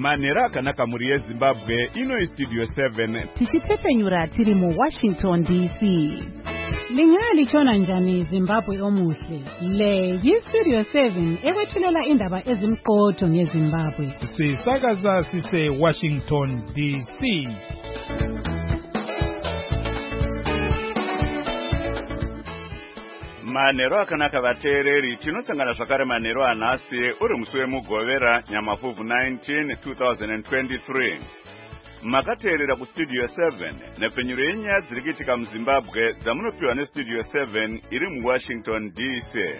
manhero akanaka mhuri yeZimbabwe. Ino iStudio 7 tichitepfenyura tiri muWashington DC. Lingalitshona njani Zimbabwe omuhle? Le yiStudio 7 ekwethulela indaba ezimqotho ngeZimbabwe. Sisakaza sise Washington DC. manhero akanaka vateereri, tinosangana zvakare manhero anhasi uri musi wemugovera nyamafuvhu 19 2023. makateerera kuStudio 7 nepfenyuro yenyaya dziri kuitika muZimbabwe dzamunopiwa neStudio 7 iri muWashington DC.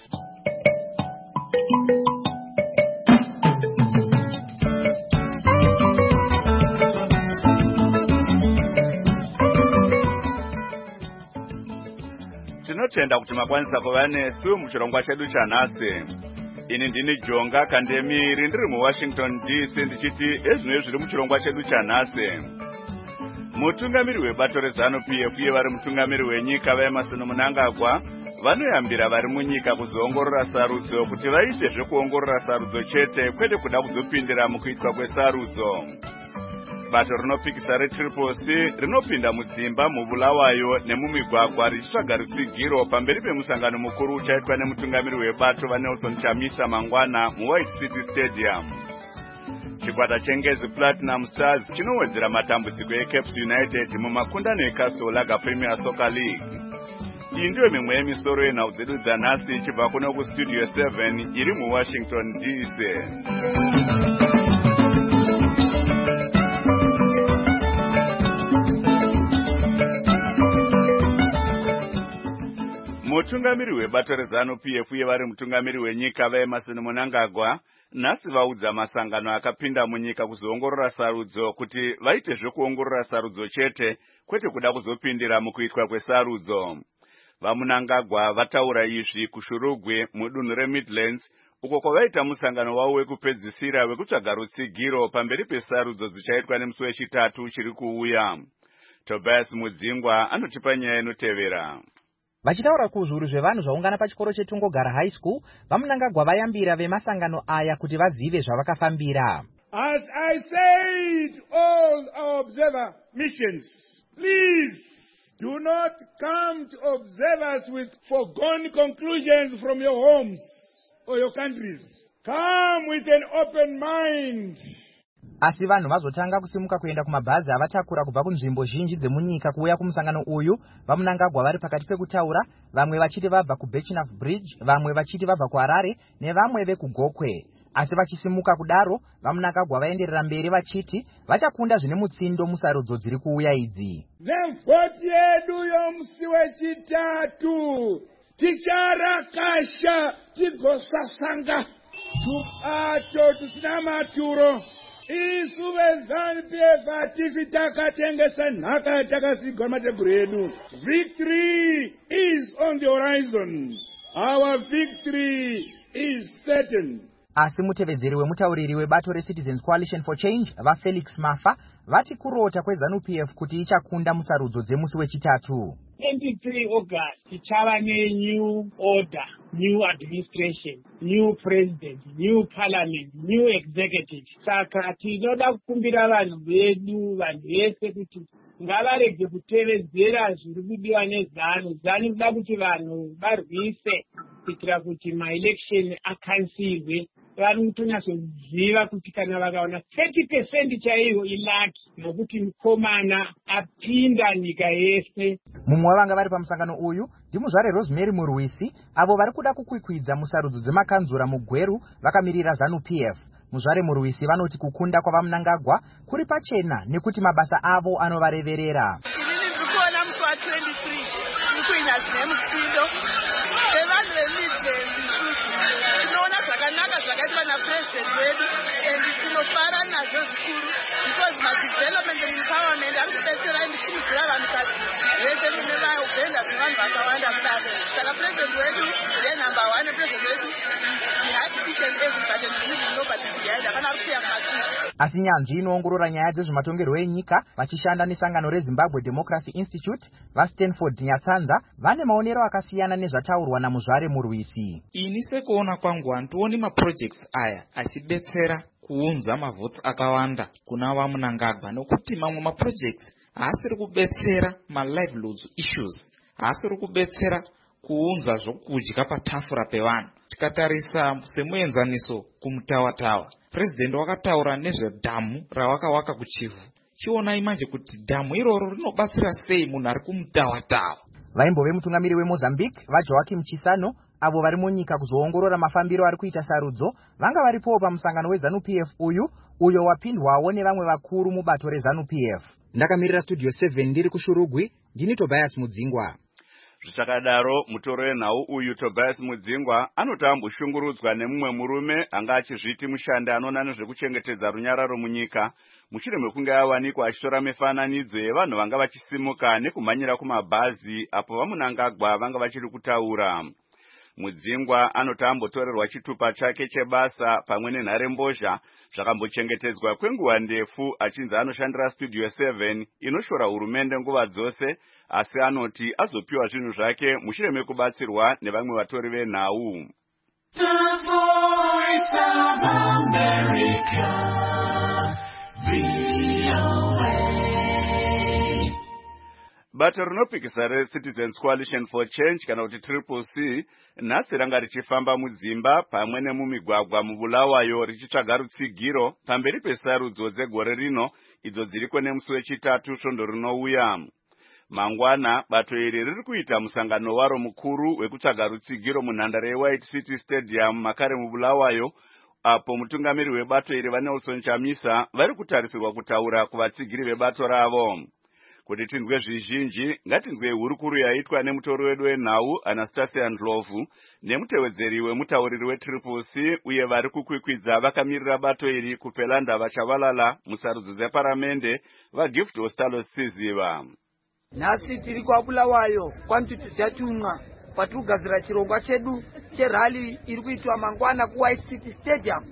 tinotenda kuti makwanisa kuva nesu muchirongwa chedu chanhasi. Ini ndini Jonga Kandemiri ndiri muWashington DC ndichiti ezvinoi zviri muchirongwa chedu chanhasi. Mutungamiri webato reZANU-PF uye vari mutungamiri wenyika vaEmmerson Mnangagwa vanoyambira vari munyika kuzoongorora sarudzo kuti vaite zvekuongorora sarudzo chete kwete kuda kuzopindira mukuitwa kwesarudzo. Bato rinopikisa reTriple C rinopinda mudzimba mubulawayo nemumigwagwa richitsvaga rutsigiro pamberi pemusangano mukuru uchaitwa nemutungamiri webato vaNelson Chamisa mangwana muWhite City Stadium. Chikwata chengezi Platinum Stars chinowedzera matambudziko eCape United mumakundano eCastle Lager Premier Soccer League. Iyi ndiyo mimwe yemisoro yenhau dzedu dzanhasi ichibva kuno kuStudio 7 iri muWashington DC. Mutungamiri webato reZANU-PF uye vari mutungamiri wenyika vaEmmerson Mnangagwa nhasi vaudza masangano akapinda munyika kuzoongorora sarudzo kuti vaite zvekuongorora sarudzo chete kwete kuda kuzopindira mukuitwa kwesarudzo. VaMnangagwa vataura izvi kuShurugwe mudunhu reMidlands uko kwavaita musangano wavo wekupedzisira wekutsvaga rutsigiro pamberi pesarudzo dzichaitwa nemusi wechitatu chiri kuuya. Tobias Mudzingwa anotipa nyaya inotevera. Vachitaura kuzvuru zvevanhu zvaungana pachikoro cheTungogara High School, vaMnangagwa vayambira vemasangano aya kuti vazive zvavakafambira. As I said, all our observer missions, please do not come to observe us with foregone conclusions from your homes or your countries. Come with an open mind. Asi vanhu vazotanga kusimuka kuenda kumabhazi avatakura kubva kunzvimbo zhinji dzemunyika kuuya kumusangano uyu. VaMnangagwa vari pakati pekutaura, vamwe vachiti vabva kuBirchnough Bridge, vamwe vachiti vabva kuHarare nevamwe vekugokwe. Asi vachisimuka kudaro, VaMnangagwa vaenderera mberi vachiti vachakunda zvine mutsindo musarudzo dziri kuuya idzi. Nemvoti yedu yomusi wechitatu ticharakasha tigosasanga tuato tusina maturo. Isu veZANU-PF hatisi takatengesa nhaka yatakasigwa matebhuru edu. Victory is on the horizon. Our victory is certain. Asi mutevedzeri wemutauriri webato reCitizens Coalition for Change vaFelix Mafa vati kurota kweZANU-PF kuti ichakunda musarudzo dzemusi wechitatu. 23 August tichava new order, new administration, new president, new parliament, new executive. Saka tinoda kukumbira vanhu vedu, vanhu vese kuti ngavarege kutevedzera zviri kudiwa neZANU. ZANU inoda kuti vanhu varwise kuitira kuti maelection akansilwe. Vanhu kutonyasoziva kuti kana vakaona 30% chaiyo ilaki nokuti mukomana apinda nyika yese. Mumwe wavanga vari pamusangano uyu ndimuzvare Rosemary Murwisi, avo vari kuda kukwikwidza musarudzo dzemakanzura muGweru vakamirira ZANU-PF. Muzvare Murwisi vanoti kukunda kwavaMnangagwa kuri pachena nekuti mabasa avo anovareverera. Inini ndikuona musi wa23 tikuina zvine mutsindo evanhu veMidlands. Tinoona zvakanaka zvakaitwa naPresident wedu and tinofara nazvo zvikuru because madevelopment empowerment ari kubetsera ndichimidzira vanhukadzi vese mune vaugenda zvevanhu vakawanda kudaro. Saka President wedu yenumber 1 President wedu Asi nyanzvi inoongorora nyaya dzezvematongerwo enyika vachishanda nesangano reZimbabwe Democracy Institute vaStanford Nyatsanza vane maonero akasiyana nezvataurwa naMuzvare Murwisi. Ini sekuona kwangu handioni maprojects aya achibetsera kuunza mavhotsi akawanda kuna vaMnangagwa, nokuti mamwe maprojects haasiri kubetsera ma-livelihoods issues, haasiri kubetsera kuunza zvokudya patafura pevanhu. Tikatarisa semuenzaniso kumutawa-tawa, president wakataura nezvedhamu ravakawaka kuChivu. Chionai manje kuti dhamu iroro rinobatsira sei munhu ari kumutawa-tawa. Vaimbove mutungamiri weMozambique vaJoaquim Chissano avo vari munyika kuzoongorora mafambiro ari kuita sarudzo vanga varipo pamusangano weZANU-PF uyo wapindwawo nevamwe vakuru mubato reZANU-PF. Ndakamirira Studio 7 ndiri kuShurugwi, ndini Tobias Mudzingwa. Zvichakadaro mutoro wenhau uyu Tobias Mudzingwa anotamboshungurudzwa nemumwe murume anga achizviti mushandi anoona nezvekuchengetedza runyararo munyika mushure mekunge awanikwa achitora mifananidzo yevanhu vanga vachisimuka nekumhanyira kumabhazi apo vaMnangagwa vanga vachiri kutaura. Mudzingwa anotambotorerwa chitupa chake chebasa pamwe nenharembozha zvakambochengetedzwa kwenguva ndefu achinzi anoshandira Studio 7 inoshora hurumende nguva dzose, asi anoti azopiwa zvinhu zvake mushure mekubatsirwa nevamwe vatori venhau. Bato rinopikisa reCitizens Coalition for Change kana kuti CCC nhasi ranga richifamba mudzimba pamwe nemumigwagwa muBulawayo richitsvaga rutsigiro pamberi pesarudzo dzegore rino idzo dziriko nemusi wechitatu svondo rinouya. Mangwana bato iri riri kuita musangano waro mukuru wekutsvaga rutsigiro munhandare yeWhite City Stadium makare muBulawayo, apo mutungamiri webato iri vaNelson Chamisa vari kutarisirwa kutaura kuvatsigiri vebato ravo. Kuti tinzwe zvizhinji, ngatinzwe hurukuru yaitwa nemutori wedu wenhau Anastasia Ndlovu nemutevedzeri wemutauriri weCCC uye vari kukwikwidza vakamirira bato iri kupelanda vachavalala musarudzo dzeparamende vaGift Ostalo Siziva. Nhasi tiri kwaBulawayo kwantituziyatumwa patirikugadzira chirongwa chedu cherali iri kuitwa mangwana kuWhite City Stadium.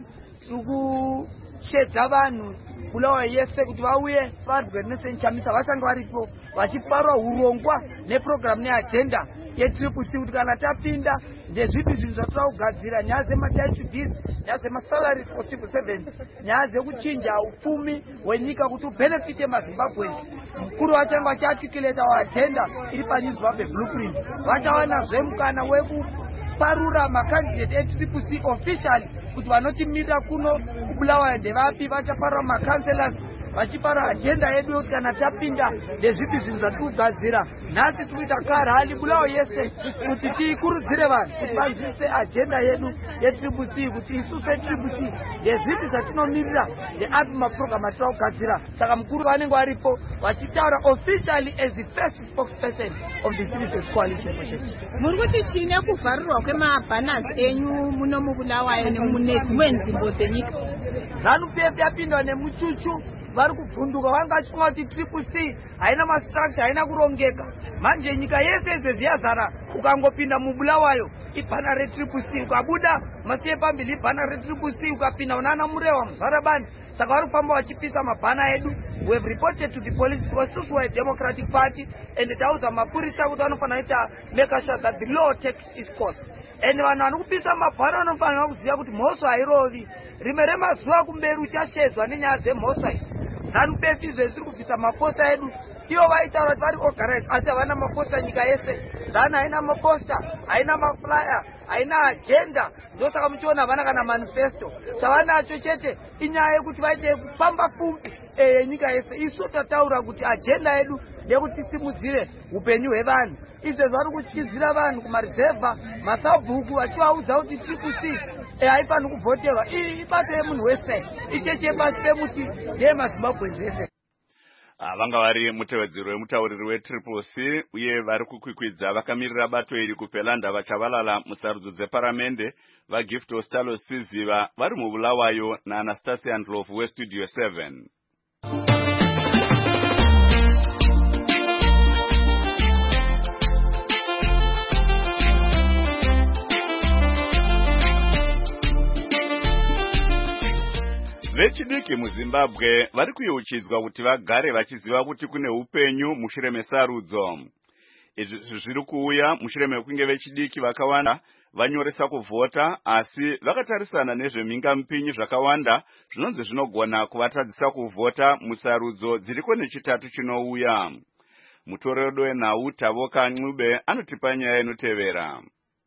Shedza vanhu Bulawayo yese kuti vauye varwe neNelson Chamisa vachange varipo vachiparwa urongwa neprogramu neagenda yeCCC kuti kana tapinda ndezvipi zvinhu zvatoda kugadzira, nyaya dzematitle deeds, nyaya dzemasalary for civil servants, nyaya dzekuchinja upfumi hwenyika kuti ubenefite maZimbabweans. Mukuru vachange vachiarticulata agenda iri paNewsZimbabwe blueprint, vachawanazve mukana wekuparura makandidate eCCC officially kuti vanotimirira kuno kuBulawayo ndevapi, vachaparura macounselors vachipara agenda yedu kuti kana tapinda ndezvipi zvinhu zvatirikugadzira. Nhasi tikuita karali Bulawayo yese kuti tikurudzire vanhu kuti vanzwisise agenda yedu yeCCC kuti isu seCCC ndezvipi zvatinomirira ndeapi maprogramu atira kugadzira. Saka mukuru vanenge varipo vachitaura officially as the first spokesperson of the Citizens Coalition. Muri kuti chine kuvharirwa kwemabhanazi enyu muno muBulawayo nemune dzimwe nzvimbo dzenyika? ZANU-PF yapindwa nemuchuchu vari kubvunduka, vanga vachifunga kuti CCC haina mastructure, haina kurongeka. Manje nyika yese izvezvi yazara, ukangopinda muBulawayo ibhana reCCC, ukabuda masiye pambili ibhana reCCC, ukapinda unana Murewa Muzarabani. Saka vari kufamba vachipisa mabhana edu. We have reported to the police because we are a democratic party and tauza mapurisa kuti vanofanira kuita make sure that the law takes its course. And vanhu vanokupisa mabhana vanofanira kuziva kuti mhosva hairovi. Rimwe remazuva kumberi uchashedzwa nenyaya dzemhosva idzi. ZANU-PF izvezvi iri kubvisa maposta edu. Ivo vaitaura kuti vari organized asi havana maposta nyika yese. ZANU haina maposta, haina maflyer, haina agenda. Ndosaka muchiona havana kana manifesto. Chavanacho chete inyaya yekuti vaite kupamba fumbi nyika yese. Isu tataura kuti agenda yedu ndeyekuti tisimudzire upenyu hwevanhu. Izvezvi vari kutyizira vanhu kumarizevha, masabhuku vachivaudza kuti CCC haifaniri kuvhoterwa. Iyi ibato yemunhu wese, icheche pasi pemuti ndeyemaZimbabweans ese. Vanga vari mutevedzeri wemutauriri weCCC uye vari kukwikwidza vakamirira bato iri kupelanda vachavalala musarudzo dzeparamende vaGift Ostalo Siziva vari muBulawayo naAnastasia Ndlovu weStudio 7. Vechidiki muZimbabwe vari kuyeuchidzwa kuti vagare vachiziva kuti kune upenyu mushure mesarudzo. Izvi zviri kuuya mushure mekunge vechidiki vakawanda vanyoresa kuvhota, asi vakatarisana nezvemingampinyi zvakawanda zvinonzi zvinogona kuvatadzisa kuvhota musarudzo dziriko nechitatu chinouya. Mutoredo wenhau Tavoka Ncube anotipa nyaya inotevera.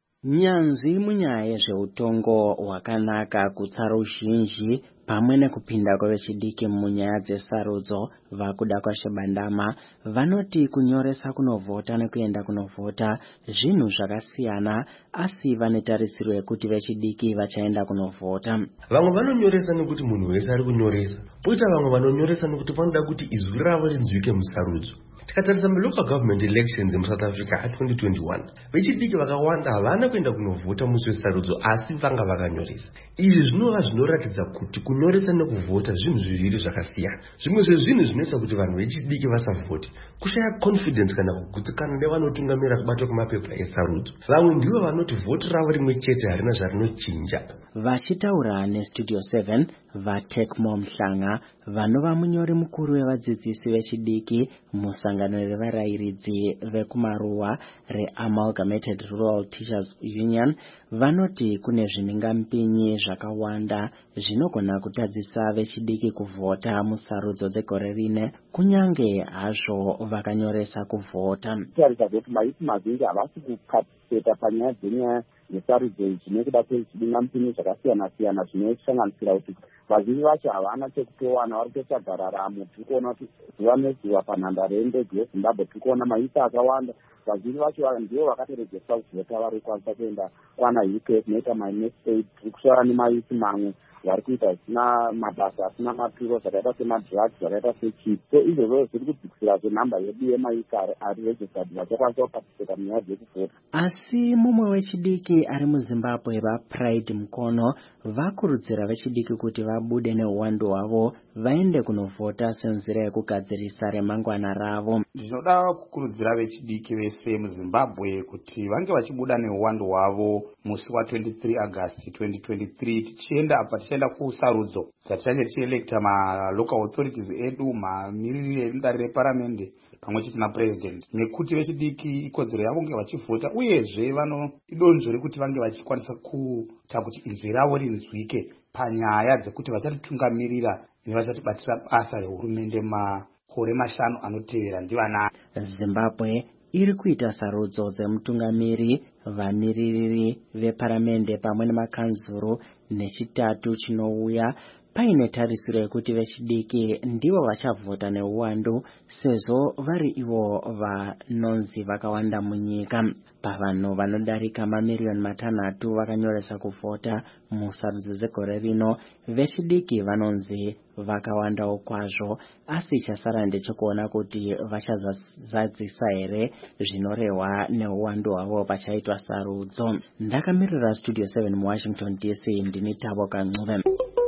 Nyanzvi munyaya yezveutongo hwakanaka kutsa ruzhinji pamwe nekupinda kwevechidiki munyaya dzesarudzo vakuda kwaShabandama vanoti kunyoresa kunovhota nekuenda kunovhota zvinhu zvakasiyana, asi vanetarisiro yekuti vechidiki vachaenda kunovhota. Vamwe vanonyoresa nekuti munhu wese ari kunyoresa, poita vamwe vanonyoresa nekuti vanoda kuti izwi ravo rinzwike musarudzo. Tikatarisa local government elections muSouth Africa 2021, vechidiki vakawanda havana kuenda kunovhota musi wesarudzo asi vanga vakanyoresa. Izvi zvinova zvinoratidza kuti kunyoresa nekuvhota zvinhu zviviri zvakasiyana. Zvimwe zvezvinhu zvinoita kuti vanhu vechidiki vasavhoti kushaya confidence kana kugutsikana nevanotungamira kubatwa kwemapepa esarudzo. Vamwe ndivo vanoti vhoti ravo rimwe chete harina zvarinochinja. Vachitaura neStudio 7, vaTekmo Mhlanga vanova munyori mukuru wevadzidzisi vechidiki musangano revarairidzi vekumaruwa reAmalgamated Rural Teachers Union vanoti kune zvimingampinyi zvakawanda zvinogona kutadzisa vechidiki kuvhota musarudzo dzegore rine kunyange hazvo vakanyoresa kuvhota. Tarisa kuti maisi mazhinji havasi kuparticipata panyaya dzenyaya yesarudzo izvi nekuda kwezvimingampinyi zvakasiyana-siyana zvinosanganisira kuti vazhinji vacho havana chekutowana vari kutosagararamo. Tiri kuona kuti zuva nezuva panhandare yendege yeZimbabwe tiri kuona maisi akawanda. Vazhinji vacho ndivo vakatoredzesa kuvhota vari kukwanisa kuenda kwana UK kunoita mainestate. Tiri kushora nemaisi mamwe vari kuita zvisina mabasa asina maturo zvakaita semadrugs zvakaita sechips. So izvozvo zviri kudzikisira zvenhamba yedu yemaisi ari registered vachakwanisa kuparticipata munyaya dzekuvhota. Asi mumwe wechidiki ari muZimbabwe vaPride Mukono vakurudzira vechidiki kuti vabude neuwandu hwavo vaende kunovhota senzira yekugadzirisa remangwana ravo. Ndinoda kukurudzira vechidiki vese muZimbabwe kuti vange vachibuda neuwandu hwavo musi wa23 August 2023 tichienda kusarudzo dzatichange tichielekta malocal authorities edu, mamiriri edare reparamende pamwe chete napresident. Nekuti vechidiki ikodzero yavo kunge vachivhota uyezve vano idonzvo rekuti vange vachikwanisa kuita kuti inzwi ravo rinzwike panyaya dzekuti vachatitungamirira nevachatibatira basa rehurumende makore 5 anotevera ndivana. Zimbabwe iri kuita sarudzo dzemutungamiri, vamiririri veparamende pamwe nemakanzuru nechitatu chinouya paine tarisiro yekuti vechidiki ndivo vachavhota neuwandu sezvo vari ivo vanonzi vakawanda munyika. Pavanhu vanodarika mamiliyoni 6 vakanyoresa kuvhota musarudzo dzegore rino, vechidiki vanonzi vakawandawo kwazvo, asi chasara ndechekuona kuti vachazadzisa here zvinorehwa neuwandu hwavo pachaitwa sarudzo. Ndakamirira Studio 7 muWashington DC, ndini Tavoka Ncube.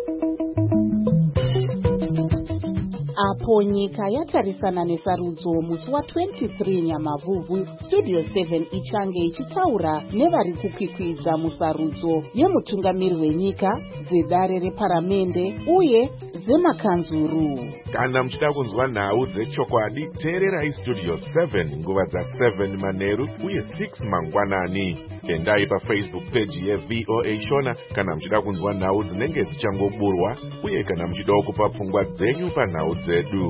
Apo nyika yatarisana nesarudzo musi wa23 Nyamavhuvhu, Studio 7 ichange ichitaura nevari kukwikwidza musarudzo yemutungamiri wenyika, dzedare reparamende uye dzemakanzuru. Kana muchida kunzwa nhau dzechokwadi, teererai Studio 7 nguva dza7 manheru uye 6 mangwanani. Endai paFacebook page yeVOA Shona kana muchida kunzwa nhau dzinenge dzichangoburwa uye kana muchidawo kupa pfungwa dzenyu panhau dzedu.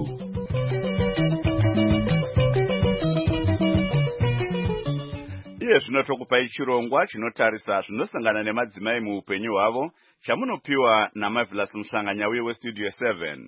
Iye zvino tokupai chirongwa chinotarisa zvinosangana nemadzimai muupenyu hwavo chamunopiwa naMarvelous Mhlanganyauye weStudio 7.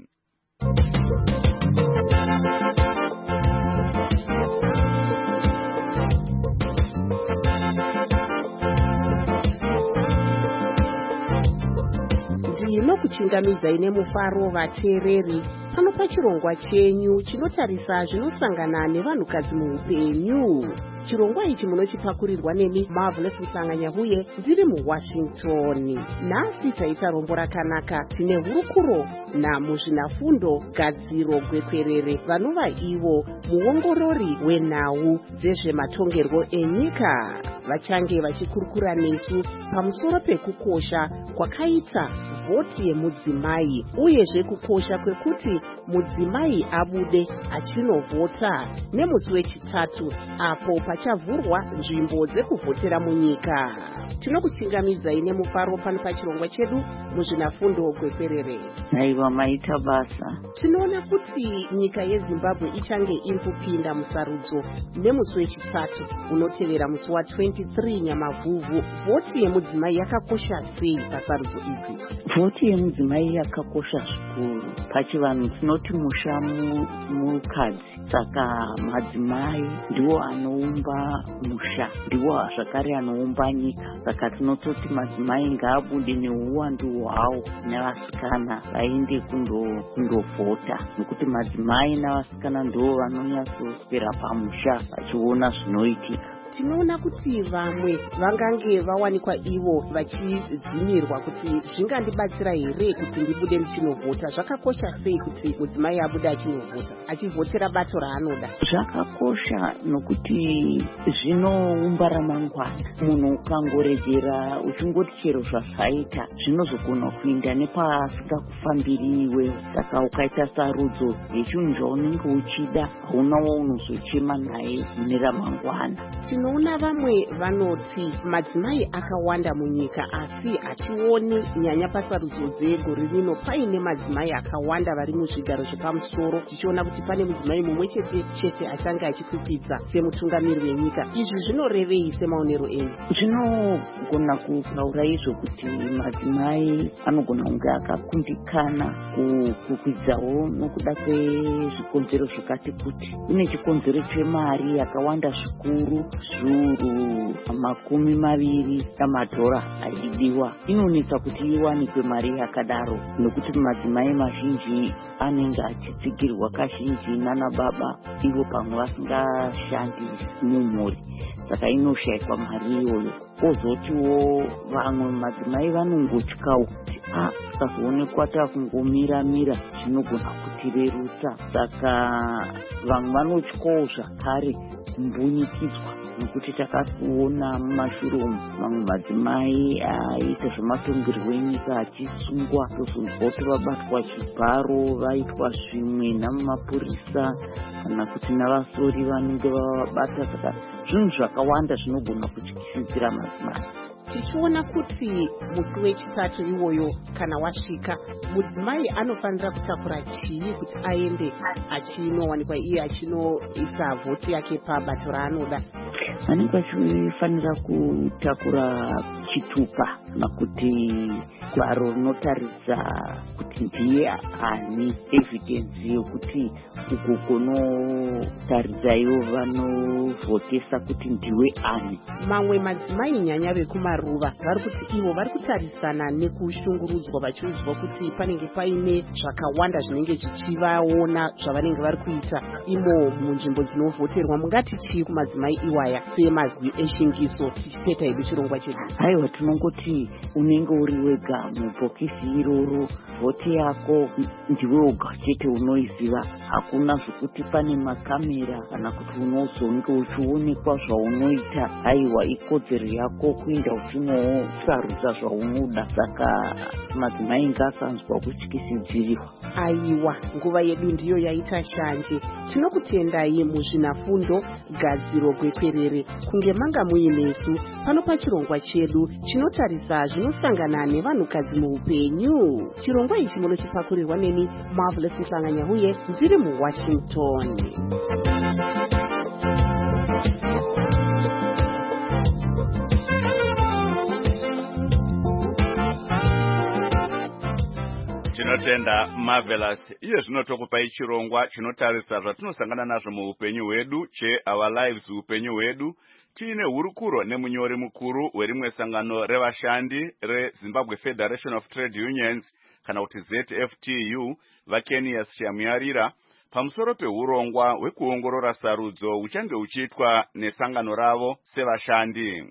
Ndinokuchingamidzai nemufaro vateereri pano pachirongwa chenyu chinotarisa zvinosangana nevanhukadzi muupenyu. Chirongwa ichi munochipakurirwa nemi Marvelous Mhlanganyauye ndiri muWashington. Nhasi taita rombo rakanaka, tine hurukuro namuzvinafundo gadziro gwekwerere vanova ivo muongorori wenhau dzezvematongerwo enyika. Vachange vachikurukura nesu pamusoro pekukosha kwakaita vhoti yemudzimai uyezve kukosha kwekuti mudzimai abude achinovhota nemusi wechitatu apo pachavhurwa nzvimbo dzekuvhotera munyika. Tinokuchingamidzai nemufaro pano pachirongwa chedu muzvinafundo gwekwerere. Aiwa maita basa. Tinoona kuti nyika yeZimbabwe ichange iri kupinda musarudzo nemusi wechitatu unotevera musi wa23 Nyamavhuvhu. Vhoti yemudzimai yakakosha sei pasarudzo idzi? Vhoti yemudzimai yakakosha zvikuru. Pachivanhu tinoti musha mukadzi, saka madzimai ndiwo anoumba musha, ndiwo zvakare anoumba nyika. Saka tinototi madzimai ngaabude neuwandu hwawo nevasikana vaende kundovhota, nekuti madzimai navasikana ndiwo vanonyatsoswera pamusha vachiona zvinoitika. Tinoona kuti vamwe vangange vawanikwa ivo vachidzimirwa kuti zvingandibatsira here kuti ndibude ndichinovhota. Zvakakosha sei kuti mudzimai abude achinovhota, achivhotera bato raanoda? Zvakakosha nokuti zvinoumba ramangwana. Munhu ukangoregera uchingoti chero zvazvaita zvinozogona kuinda nepasingakufambiri iwe. Saka ukaita sarudzo yechinhu zvaunenge uchida, hauna waunozochema naye mune ramangwana. Tinoona vamwe vanoti madzimai akawanda munyika, asi hationi nyanya pasarudzo dzegore rino paine madzimai akawanda vari muzvigaro zvepamusoro, tichiona kuti pane mudzimai mumwe chete achange achikwikwidzwa semutungamiri wenyika. Izvi zvinorevei semaonero enyu? Zvinogona kutaura izvo kuti madzimai anogona kunge akakundikana kukwidzawo nokuda kwezvikonzero zvakati kuti. Kune chikonzero chemari yakawanda zvikuru, zviuru 20 amadhora achidiwa. Inonetsa kuti iwanikwe mari yakadaro nokuti madzimai mazhinji anenge achitsigirwa kazhinji nana baba, ivo pamwe vasingashandi mumhuri, saka inoshayikwa mari iyoyo. Kozotiwo vamwe madzimai vanongotyawo kuti tikazoonekwa takungomira zvinogona kutirerutsa, saka vamwe vanotyawo zvakare kumbunyikidzwa, nokuti takasiona mumashure umu mamwe madzimai aita zvematongerwo enyika achisungwa, tozonzwa kuti vabatwa chibharo, vaitwa zvimwe namapurisa kana kuti navasori vanenge vavabata. Saka zvinhu zvakawanda zvinogona kutyisidzira madzimai. Tichiona kuti musi wechitatu iwoyo kana wasvika, mudzimai anofanira kutakura chii kuti aende achinowanikwa iye achinoisa vhoti yake pabato raanoda? Anenge achifanira kutakura chitupa, nakuti gwaro rinotaridza kuti ndiye ani, evidence yokuti uko kunotaridza ivo vanovhotesa kuti ndiwe ani. Mamwe madzimai nyanya vekumaruva vari kuti ivo vari kutarisana nekushungurudzwa, vachiudzwa kuti panenge paine zvakawanda zvinenge zvichivaona zvavanenge vari kuita imo munzvimbo dzinovhoterwa. Mungati chii kumadzimai iwaya semazwi eshingiso tichipeta hedu chirongwa chedu? Haiwa, tinongoti unenge uri wega mubhokisi iroro, vhoti yako ndiwe wega chete unoiziva. Hakuna zvokuti pane makamera kana kuti unozonge uchionekwa zvaunoita. Haiwa, ikodzero yako kuenda uchinosarudza zvaunoda. Saka madzimai ngasanzwa kutyisidzirirwa. Aiwa, nguva yedu ndiyo yaita shanje. Tinokutendai muzvinafundo gadziro gwekwerere kunge manga muinesu pano pachirongwa chedu chinotarisa zvinosangana nevanhukadzi muupenyu. Chirongwa ichi munochipakurirwa neni Marvelous Mhlanganyahuye ndiri muWashington. Tinotenda Marvelous. Iye zvinotokupai chirongwa chinotarisa zvatinosangana nazvo muupenyu hwedu, Our Lives upenyu hwedu. Tiine hurukuro nemunyori mukuru werimwe sangano revashandi reZimbabwe Federation of Trade Unions kana kuti ZFTU, vaKenias Shamuyarira, pamusoro pehurongwa hwekuongorora sarudzo huchange huchiitwa nesangano ravo sevashandi.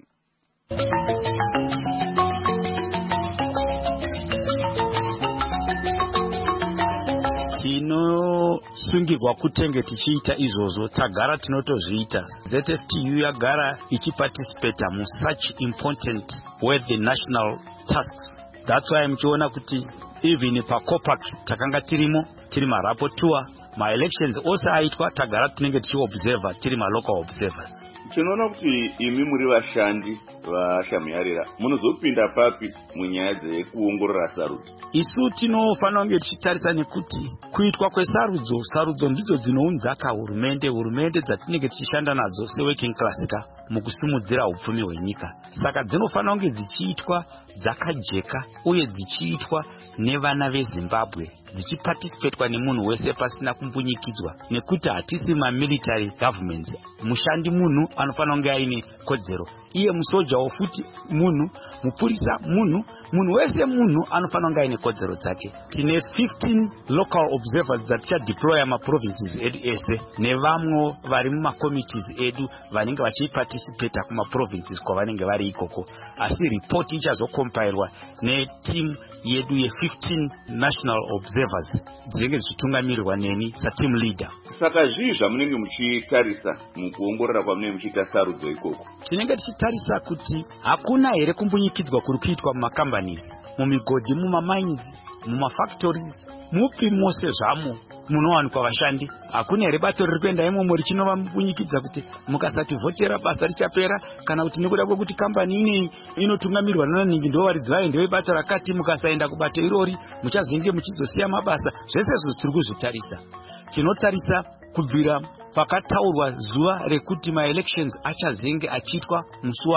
Tinosungirwa kutenge tichiita izvozvo, tagara tinotozviita. ZFTU yagara ichiparticipate mu such important worthy national tasks. That's why muchiona kuti even paCOPAC takanga tirimo, tiri marapporteur, ma elections also aitwa, tagara tinenge tichiobserver, tiri local observers. tinoona kuti imi muri vashandi vashamuyarira munozopinda papi munyaya dzekuongorora sarudzo? Isu tinofanira kunge tichitarisa nekuti kuitwa kwesarudzo ndidzo dzinounzaka hurumende dzatinenge tichishanda nadzo seworking class mukusimudzira upfumi hwenyika. Saka dzinofanira kunge dzichiitwa dzakajeka uye dzichiitwa nevana veZimbabwe, dzichiparticipatwa nemunhu wese pasina kumbunyikidzwa, nekuti hatisi mamilitary governments. Mushandi munhu anofanira kunge aine kodzero, iye musojawo futi munhu, mupurisa munhu wese munhu anofanira kunge aine kodzero dzake. Tine 15 local observers dzatichadeploya maprovinces edu ese nevamwe vari mumakomitees edu vanenge vachiparticipata kumaprovinces kwavanenge vari ikoko. Asi report ichazokompairwa netimu yedu ye15 national observers dzinenge dzichitungamirirwa neni sateam leader. Saka zvii zvamunenge muchitarisa mukuongorora kwamunenge muchiita sarudzo ikoko? Tinenge tichitarisa kuti hakuna here kumbunyikidzwa kuri kuitwa mumacompanies, mumigodhi, mumamines, mumafactories, mupi mose zvamo munowanikwa vashandi. Hakuna here bato riri kuenda imomo richinova mumbunyikidza kuti mukasati vhotera basa richapera, kana kuti nekuda kwekuti kambani ineyi inotungamirwa nananingi ndo varidzi vayo ndevebato rakati, mukasaenda kubato irori muchazenge muchizosiya mabasa. Zvese izvo tiri kuzvitarisa. Tinotarisa kubvira pakataurwa zuva rekuti maelections achazenge achiitwa musi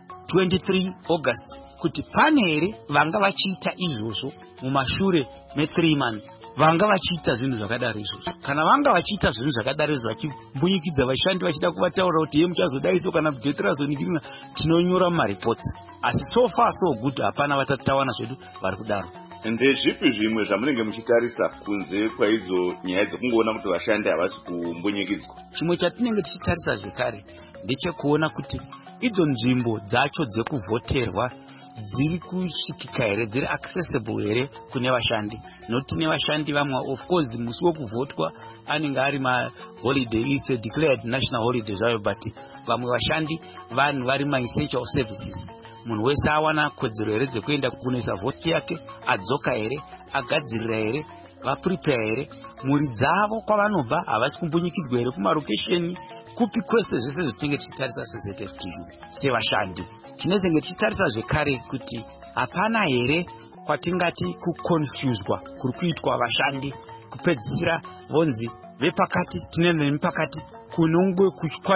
wa23 August kuti pane here vanga vachiita izvozvo mumashure me3 months, vanga vachiita zvinhu zvakadaro izvozvo. Kana vanga vachiita zvinhu zvakadaro izvo vachimbuyikidza vashandi vachida kuvataura kuti ye muchazodaiso kana budhetirazoningirina, tinonyora mumareports. Asi so far so good, hapana vatatawana zvedu vari kudaro. Ndezvipi zvimwe zvamunenge muchitarisa kunze kwaidzo nyaya dzekungoona kuti vashandi havasi kumbunyikidzwa? Chimwe chatinenge tichitarisa zvekare ndechekuona kuti idzo nzvimbo dzacho dzekuvhoterwa dziri kusvikika here, dziri accessible here kune vashandi. Nokuti nevashandi vamwe of course musi wekuvhotwa anenge ari maholiday, it's a declared national holiday zvayo, but vamwe vashandi vanhu vari ma-essential services. Munhu wese awana kodzero here dzekuenda kunoisa vhoti yake, adzoka here, agadzirira here, vaprepare here, mhuri dzavo kwavanobva havasi kumbunyikidzwa here kumarokesheni, kupi kwese zvese zvitinenge tichitarisa seZFTU sevashandi. Tinenge tichitarisa zvekare kuti hapana here kwatingati kukonfuswa kuri kuitwa vashandi, kupedzisira vonzi vepakati tinenge nepakati kunongwe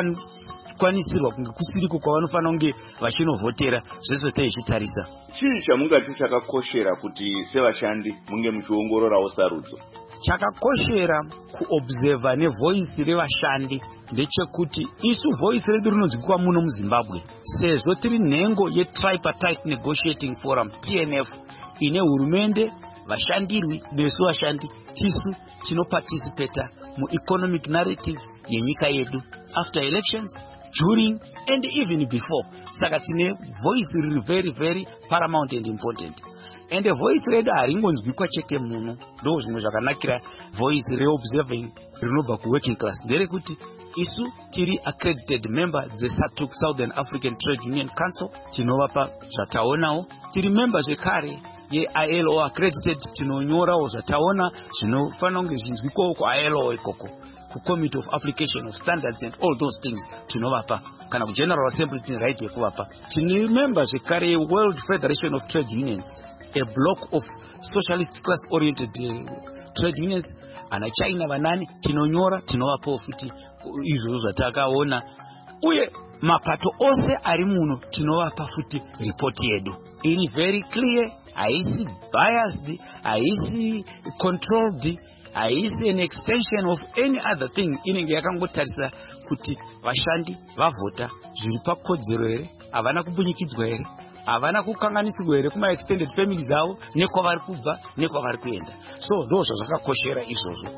kwanisirwa kunge kusiriko kwavanofanira kunge vachinovhotera. Zvese tichitarisa. Chii chamungati chakakoshera kuti sevashandi munge muchiongororawo sarudzo? Chakakoshera kuobserva nevoisi revashandi ndechekuti isu voisi redu rinonzwikwa muno muZimbabwe, sezvo tiri nhengo yetripartite negotiating forum TNF ine hurumende, vashandirwi nesu vashandi, tisu tinoparticipata mueconomic narrative yenyika yedu after elections, during and even before. Saka tine voice riri very very paramount and important. And voice redu haringonzwikwa chete muno. Ndo zvimwe zvakanakira voice reobserving rinobva kuworking class nderekuti isu tiri accredited member dzeSATUC, Southern African Trade Union Council, tinovapa zvataonawo. Tiri member zvekare ye-ILO accredited, tinonyorawo zvataona zvinofanira kunge zvinzwikwawo ku-ILO ikoko, ku-Committee of Application of Standards and all those things tinovapa, kana ku-General Assembly tine right yekuvapa. Tine member zvekare ye-World Federation of Trade Unions, a block of socialist class oriented trade unions, ana China vanani, tinonyora tinovapawo futi izvozvo zvatakaona. Uye mapato ose ari muno tinovapa futi report yedu iri very clear, haisi biased, haisi controlled, haisi an extension of any other thing. Inenge yakangotarisa kuti vashandi vavhota zviri pakodzero here, havana kumbunyikidzwa here, havana kukanganisirwa here kuma extended families avo, nekwavari kubva nekwavari kuenda. So ndo zvazvakakoshera izvozvo.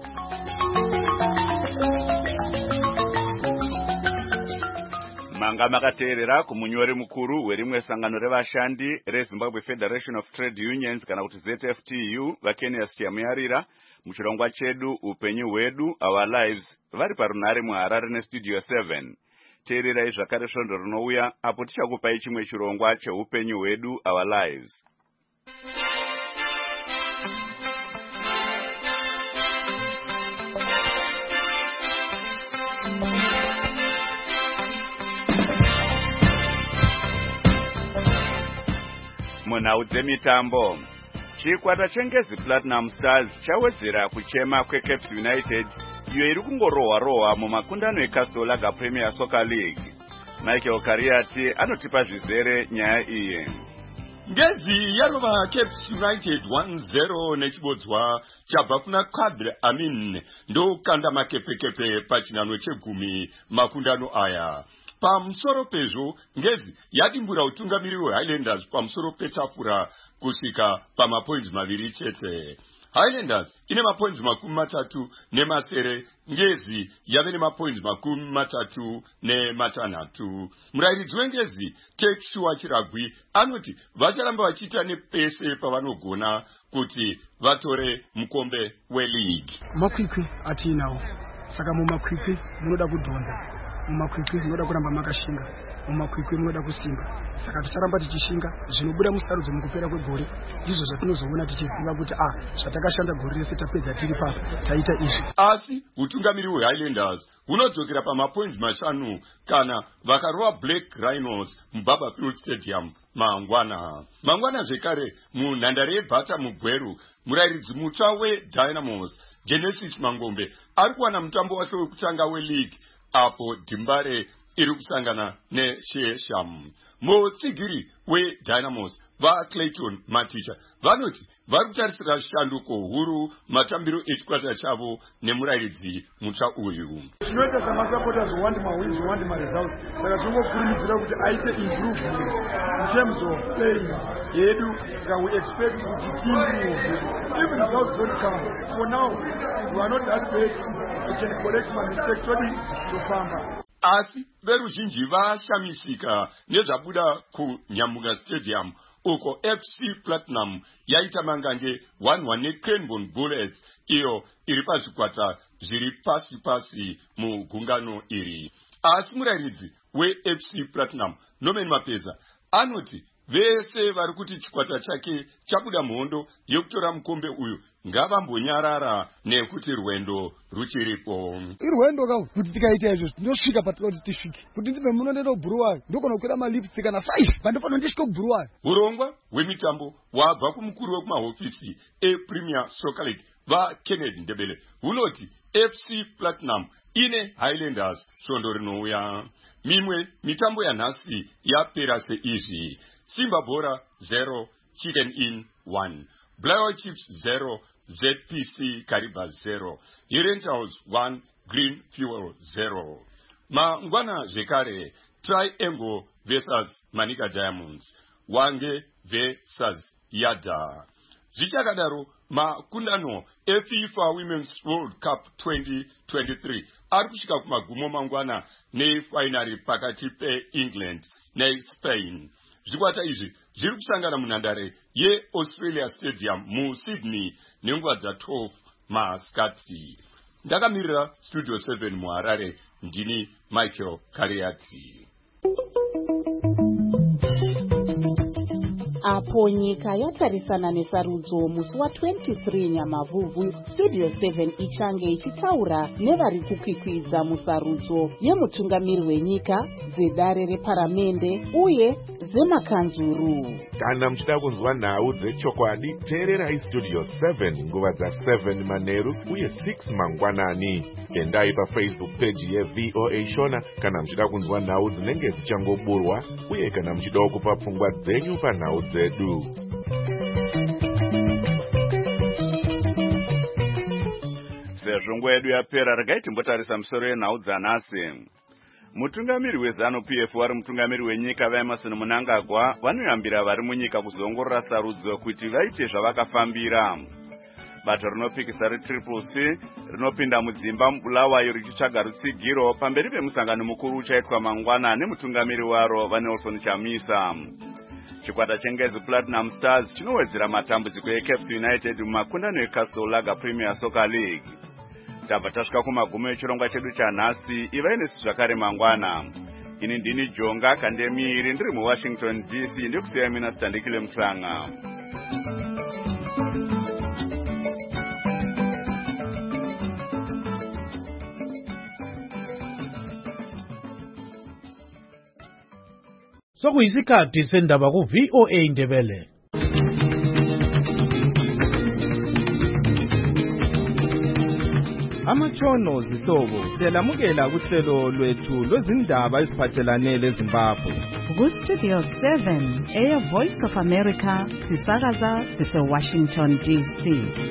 Manga makateerera kumunyori mukuru werimwe sangano revashandi reZimbabwe Federation of Trade Unions kana kuti ZFTU vaKenias Chamuyarira muchirongwa chedu upenyu hwedu our lives vari parunhare muHarare nestudio 7. Teererai zvakare svondo rinouya apo tichakupai chimwe chirongwa cheupenyu hwedu our lives. munhau dzemitambo. Chikwata chengezi Platinum Stars chawedzera kuchema kweCaps United iyo iri kungorohwa mumakundano eCastle Lager Premier Soccer League. Michael Kariati anotipa zvizere nyaya iyi. Ngezi yarova Caps United 1-0 nechibodzwa chabva kuna Kadri Amin ndokanda makepekepe pachinano chegumi makundano aya. Pamusoro pezvo Ngezi yadimbura utungamiri weHighlanders pamusoro petafura kusvika pamapoints maviri chete. Highlanders ine mapoints 30 Ngezi yave nemapoints 36. Murairidzi wengezi Take Sure Chiragwi anoti vacharamba vachiita nepese pavanogona kuti vatore mukombe weLeague. Makwikwi atinawo saka mumakwikwi munoda kudhonza, mumakwikwi munoda kuramba makashinga, mumakwikwi munoda kusimba. Saka ticharamba tichishinga zvinobuda musarudzo mukupera kwegore ndizvo zvatinozoona tichiziva kuti zvatakashanda gore rese tapedza tiri taita izvi. Asi utungamiri weHighlanders hunodzokera pamapoints 5 kana vakarova Black Rhinos muBarberfield Stadium mangwana zvekare munhandare yeBhata muGweru. Murairidzi mutsva weDynamos Genesis Mangombe ari kuwana mutambo wake wekutanga weLeague apo Dimbare iri kusangana neShesham. Mutsigiri weDynamos vaClayton Maticha vanoti vari kutarisira shanduko huru matambiro echikwata chavo nemurairidzi mutsva uyu. Tinoita samasupporters who want my wins, who want my results. Saka tingokurumidzira kuti aite improvements in terms of playing yedu. We expect kuti team move. If results don't come, for now we are not that bad. We can correct my mistakes to farmer. Asi veruzhinji vashamisika nezvabuda kuNyamuga Stadium uko FC Platinum yaita mangange 1-1 neCranbourne Bullets iyo iri pazvikwata zviri pasi mugungano iri. Asi murairidzi weFC Platinum Norman Mapeza anoti vese vari kuti chikwata chake chabuda mhondo yekutora mukombe uyu ngavambonyarara nekuti rwendo ruchiripo. Irwendo kuti tikaita izvo tinosvika patinoti tisvike. Kuti ndibve muno ndenda kuBuruwayo ndokona kukwira malipsi kana 5 pandofana ndisvike kuBuruwayo. Urongwa hwemitambo wabva kumukuru wekumahofisi ePremier Soccer League vaKennedy Ndebele hunoti FC Platinum ine Highlanders svondo rinouya. Mimwe mitambo yanhasi yapera seizvi: Simba Bora 0 Chicken Inn 1, Blair Chiefs 0 ZPC Kariba 0, Herentals 1 Green Fuel 0. Mangwana zvekare Triangle vs Manika Diamonds, Wange vs Yada. Zvichakadaro makundano eFIFA Women's World Cup 2023 ari kusvika kumagumo mangwana nefainari pakati peEngland neSpain. Zvikwata izvi zviri kusangana munhandare yeAustralia Stadium muSydney nenguva dza12 masikati. Ndakamirira Studio 7 muHarare, ndini Michael Kariati. Apo nyika yatarisana nesarudzo musi wa23 Nyamavhuvhu, Studio 7 ichange ichitaura nevari kukwikwidza musarudzo yemutungamiri wenyika, dzedare reparamende uye dzemakanzuru. Kana muchida kunzwa nhau dzechokwadi, teererai Studio 7 nguva dza7 manheru uye 6 mangwanani. Endai paFacebook page yeVOA Shona kana muchida kunzwa nhau dzinenge dzichangoburwa uye kana muchida kupa pfungwa dzenyu panhau dzedu. Sezvo nguva yedu yapera, regai timbotarisa musoro yenhau dzanhasi. Mutungamiri weZANU-PF wari mutungamiri wenyika vaEmmerson Mnangagwa vanoyambira vari munyika kuzoongorora sarudzo kuti vaite zvavakafambira. Bato rinopikisa reCCC rinopinda mudzimba muBulawayo richitsvaga rutsigiro pamberi pemusangano mukuru uchaitwa mangwana nemutungamiri waro vaNelson Chamisa. Chikwata chengezi Platinum Stars chinowedzera matambudziko eCaps United mumakundano eCastle Lager Premier Soccer League. Tabva tasvika kumagumo echirongwa chedu chanhasi. Ivai nesu zvakare mangwana. Ini ndini Jonga Kandemiri ndiri muWashington DC ndikusiyai mina Sitandikile Muhlanga. Sokuyisikhathi sendaba ku VOA Ndebele. Amatshono zihlobo siyalamukela kuhlelo lwethu lwezindaba eziphathelane leZimbabwe. Ku-Studio 7 Air Voice of America sisakaza sise-Washington DC.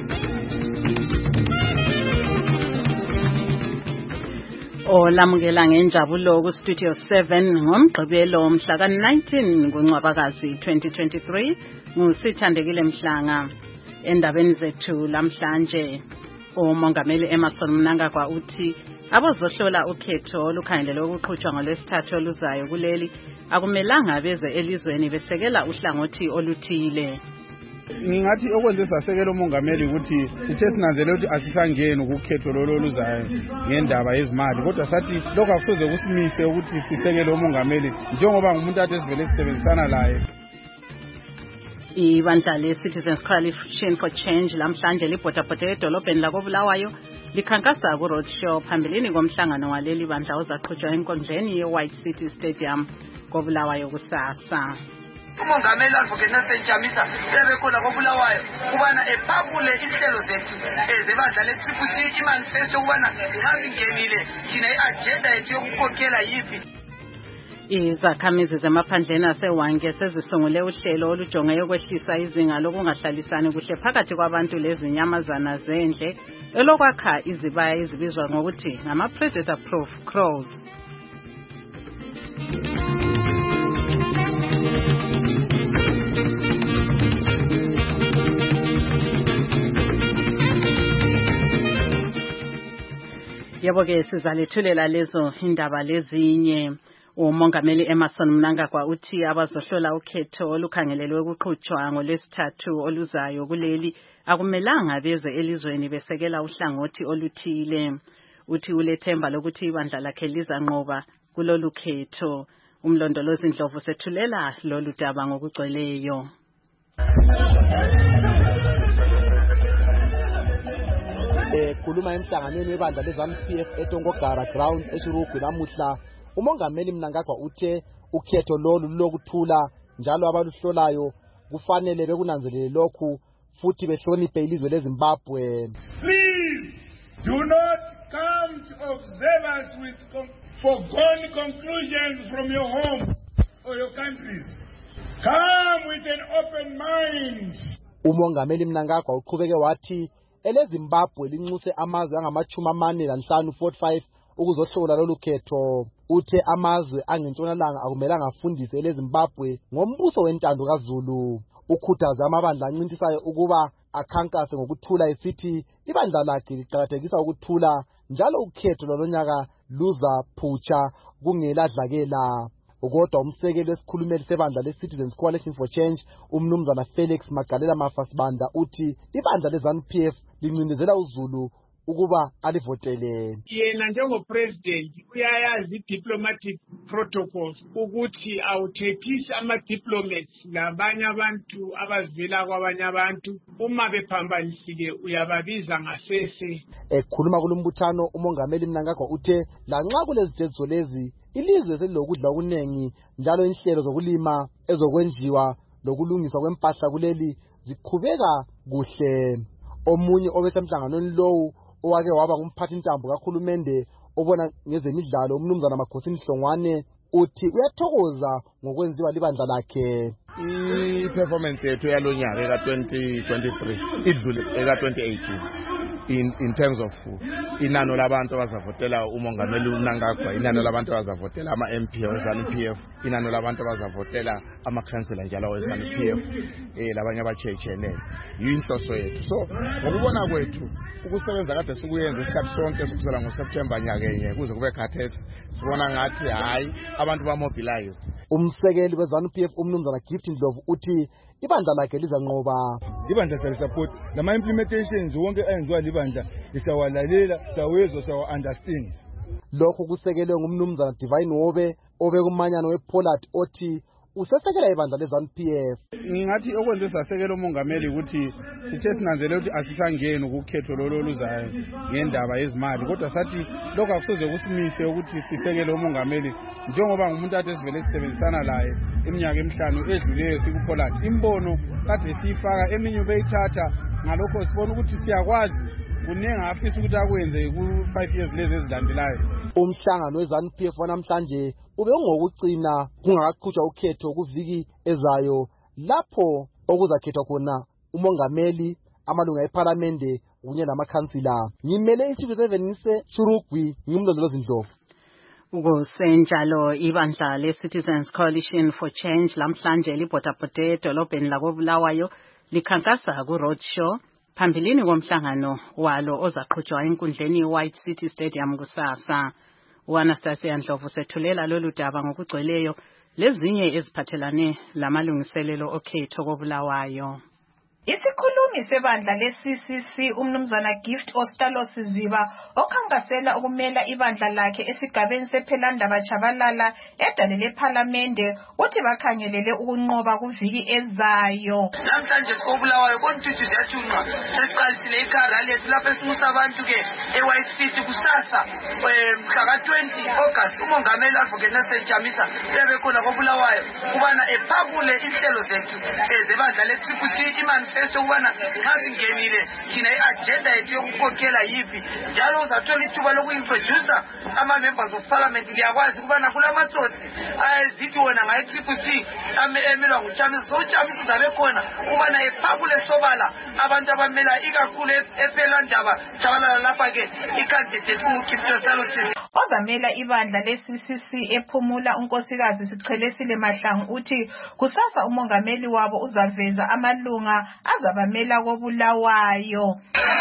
Olamukela ngenjabulo ku-Studio 7 ngomgqibelo mhla ka-19 kuNcwabakazi 2023 nguSithandekile Mhlanga. Endabeni zethu lamhlanje uMongameli Emmerson Mnangagwa uthi abazohlola ukhetho olukhangelelwe ukuqhutshwa ngolwesithathu oluzayo kuleli akumelanga beze elizweni besekela uhlangothi oluthile. Ngingathi okwenze sasekela umongameli ukuthi sithe sinanzele ukuthi asisangeni ukukhetho lolo oluzayo ngendaba yezimali kodwa sathi lokho akusoze kusimise ukuthi sisekele umongameli njengoba ngumuntu ade sivele sisebenzisana laye. Ibandla le-Citizens Coalition for Change lamhlanje libhodabhode edolobheni lakoBulawayo likhankasa ku-roadshow phambilini komhlangano waleli bandla ozaqhutshwa enkundleni ye-White City Stadium koBulawayo kusasa. Umongameli Advocate Nelson Chamisa ebekhona koBulawayo kubana ephapule inhlelo zethu ezebandla le-TCC imanifesto kubana xa singenile thina i-agenda yethu yokukhokhela yipi. Izakhamizi zemaphandleni aseWange sezisungule uhlelo olujonge ukwehlisa izinga lokungahlalisani kuhle phakathi kwabantu lezinyamazana zendle elokwakha izibaya ezibizwa ngokuthi ngama-predator proof crows. Yebo-ke sizalethulela lezo indaba lezinye. uMongameli Emmerson Mnangagwa uthi abazohlola ukhetho olukhangelelwe ukuqhutshwa ngolwesithathu oluzayo kuleli akumelanga beze elizweni besekela uhlangothi oluthile. Uthi ulethemba lokuthi ibandla lakhe lizanqoba kulolu khetho. Umlondolozi Ndlovu sethulela lolu daba ngokugcweleyo. Khuluma emhlanganweni webandla leZANU-PF eTongogara Ground eShurugwi namuhla, uMongameli Mnangagwa uthe ukhetho lolu lokuthula njalo abaluhlolayo kufanele bekunanzelele lokhu futhi behloniphe ilizwe leZimbabwe. Please do not come to observe us with foregone conclusions from your home or your countries. Come with an open mind. uMongameli Mnangagwa uqhubeke wathi eleZimbabwe linxuse amazwe angama-45 ukuzohlola lolu khetho. Uthe amazwe angentshonalanga akumelanga afundise eleZimbabwe ngombuso wentando kaZulu. Ukhuthaze amabandla ancintisayo ukuba akhankase ngokuthula esithi ibandla lakhe liqakathekisa ukuthula njalo ukhetho lolonyaka luzaphutsha kungeladlakela. Kodwa umsekeli wesikhulumeli sebandla le-Citizens Coalition for Change umnumzana Felix Magalela Mafasibanda uthi ibandla leZANU-PF lincindezela uZulu ukuba alivotele. Yena njengopresident uyayazi i-diplomatic protocols ukuthi awuthethisi ama-diplomats labanye abantu abazivela kwabanye abantu uma bephambanisile uyababiza ngasese. Ekhuluma kulombuthano uMongameli Mnangagwa uthe lanxa kuleziteziso lezi ilizwe selilokudla okuningi njalo inhlelo zokulima ezokwenziwa lokulungiswa kwempahla kuleli ziqhubeka kuhle. Omunye obesemhlanganweni lowu owake waba ngumphathintambo kahulumende obona ngezemidlalo umnumzana Makhosini Hlongwane uthi uyathokoza ngokwenziwa libandla lakhe. I-performance yethu yalonyaka eka-2023 idlule eka-2018 in terms of inano labantu abazavotela uMongameli Mnangagwa, inano labantu abazavotela ama-MP we-ZANU-PF, inano labantu abazavotela amakhansela njalo we-ZANU-PF, labanye abatshiyeneyo. Yinhloso yethu. So ngokubona kwethu ukusebenza kade sikuyenza isikhathi sonke sokusela ngoSeptember nyakenye kuze kube khathesi sibona ngathi hayi abantu ba-mobilized. Umsekeli we-ZANU-PF umnumzana Gift Ndlovu uthi ibandla lakhe lizanqoba. Ibandla siyasupport lama-implementations wonke ayenziwa libandla siyawalalela, siyawezwa, siyawa-understand. Lokhu kusekelwe ngumnumzana Divine Wobe obekumanyano wePollard othi usesekela ibandla leZANU-PF. Ngingathi okwenze sasekela umongameli ukuthi sithe sinanzele ukuthi asisangeni ukukhetho lolo oluzayo ngendaba yezimali kodwa sathi lokho akusoze kusimise ukuthi sisekele umongameli njengoba ngumuntu ade sivele sisebenzisana laye iminyaka emihlanu edluleyo sikuPollard. Imbono kade siyifaka eminye beyithatha ngalokho sibona ukuthi siyakwazi kuningi afisa ukuthi akwenze ku-5 years lezi ezilandelayo. Umhlangano we-ZANU-PF wanamhlanje ube ungokugcina kungakaqhutshwa ukhetho kuviki ezayo lapho okuzakhethwa khona umongameli, amalunga ePhalamende kunye namakhansila. Ngimele iStudio 7 ngise Shurugwi, ngimlondolozi Ndlovu. Kusenjalo ibandla le-Citizens Coalition for Change lamhlanje libhodabhode edolobheni lakoBulawayo likhankasa ku-roadshow phambilini komhlangano walo ozaqhutshwa enkundleni White City Stadium kusasa. U-Anastasia Ndlovu sethulela lolu daba ngokugcweleyo lezinye eziphathelane lamalungiselelo okhetho koBulawayo. Isikhulumi sebandla le-CCC umnumzana Gift Ostalos Ziba okhankasela ukumela ibandla lakhe esigabeni sephelandaba Chabalala edale lePhalamende uthi bakhangelele ukunqoba kuviki ezayo. Namhlanje koBulawayo kontuthi ziyathunqa sesiqalisile ikhara lethu lapho esimusa abantu ke eWhite City kusasa mhla ka-20 August umongameli Advocate Nelson Chamisa uyabe khona koBulawayo kubana ephakule inhlelo zethu zebandla le-CCC imanifesto kubana nxa singenile thina i-agenda yethu yokukhokhela yiphi njalo uzathola ithuba loku-introducer ama-members of parliament. Liyakwazi kubana kulamatsotsi azithi wona ngaye-CCC emelwa nguChamisa, so uChamisa uzabe khona kubana ephakule sobala abantu abamela ikakhulu ePhelandaba Chabalala lapha-ke i-candidate unguGift Ostalos ozamela ibandla le-CCC ephumula unkosikazi Sichelesile Mahlangu uthi kusasa umongameli wabo uzaveza amalunga azabamela koBulawayo.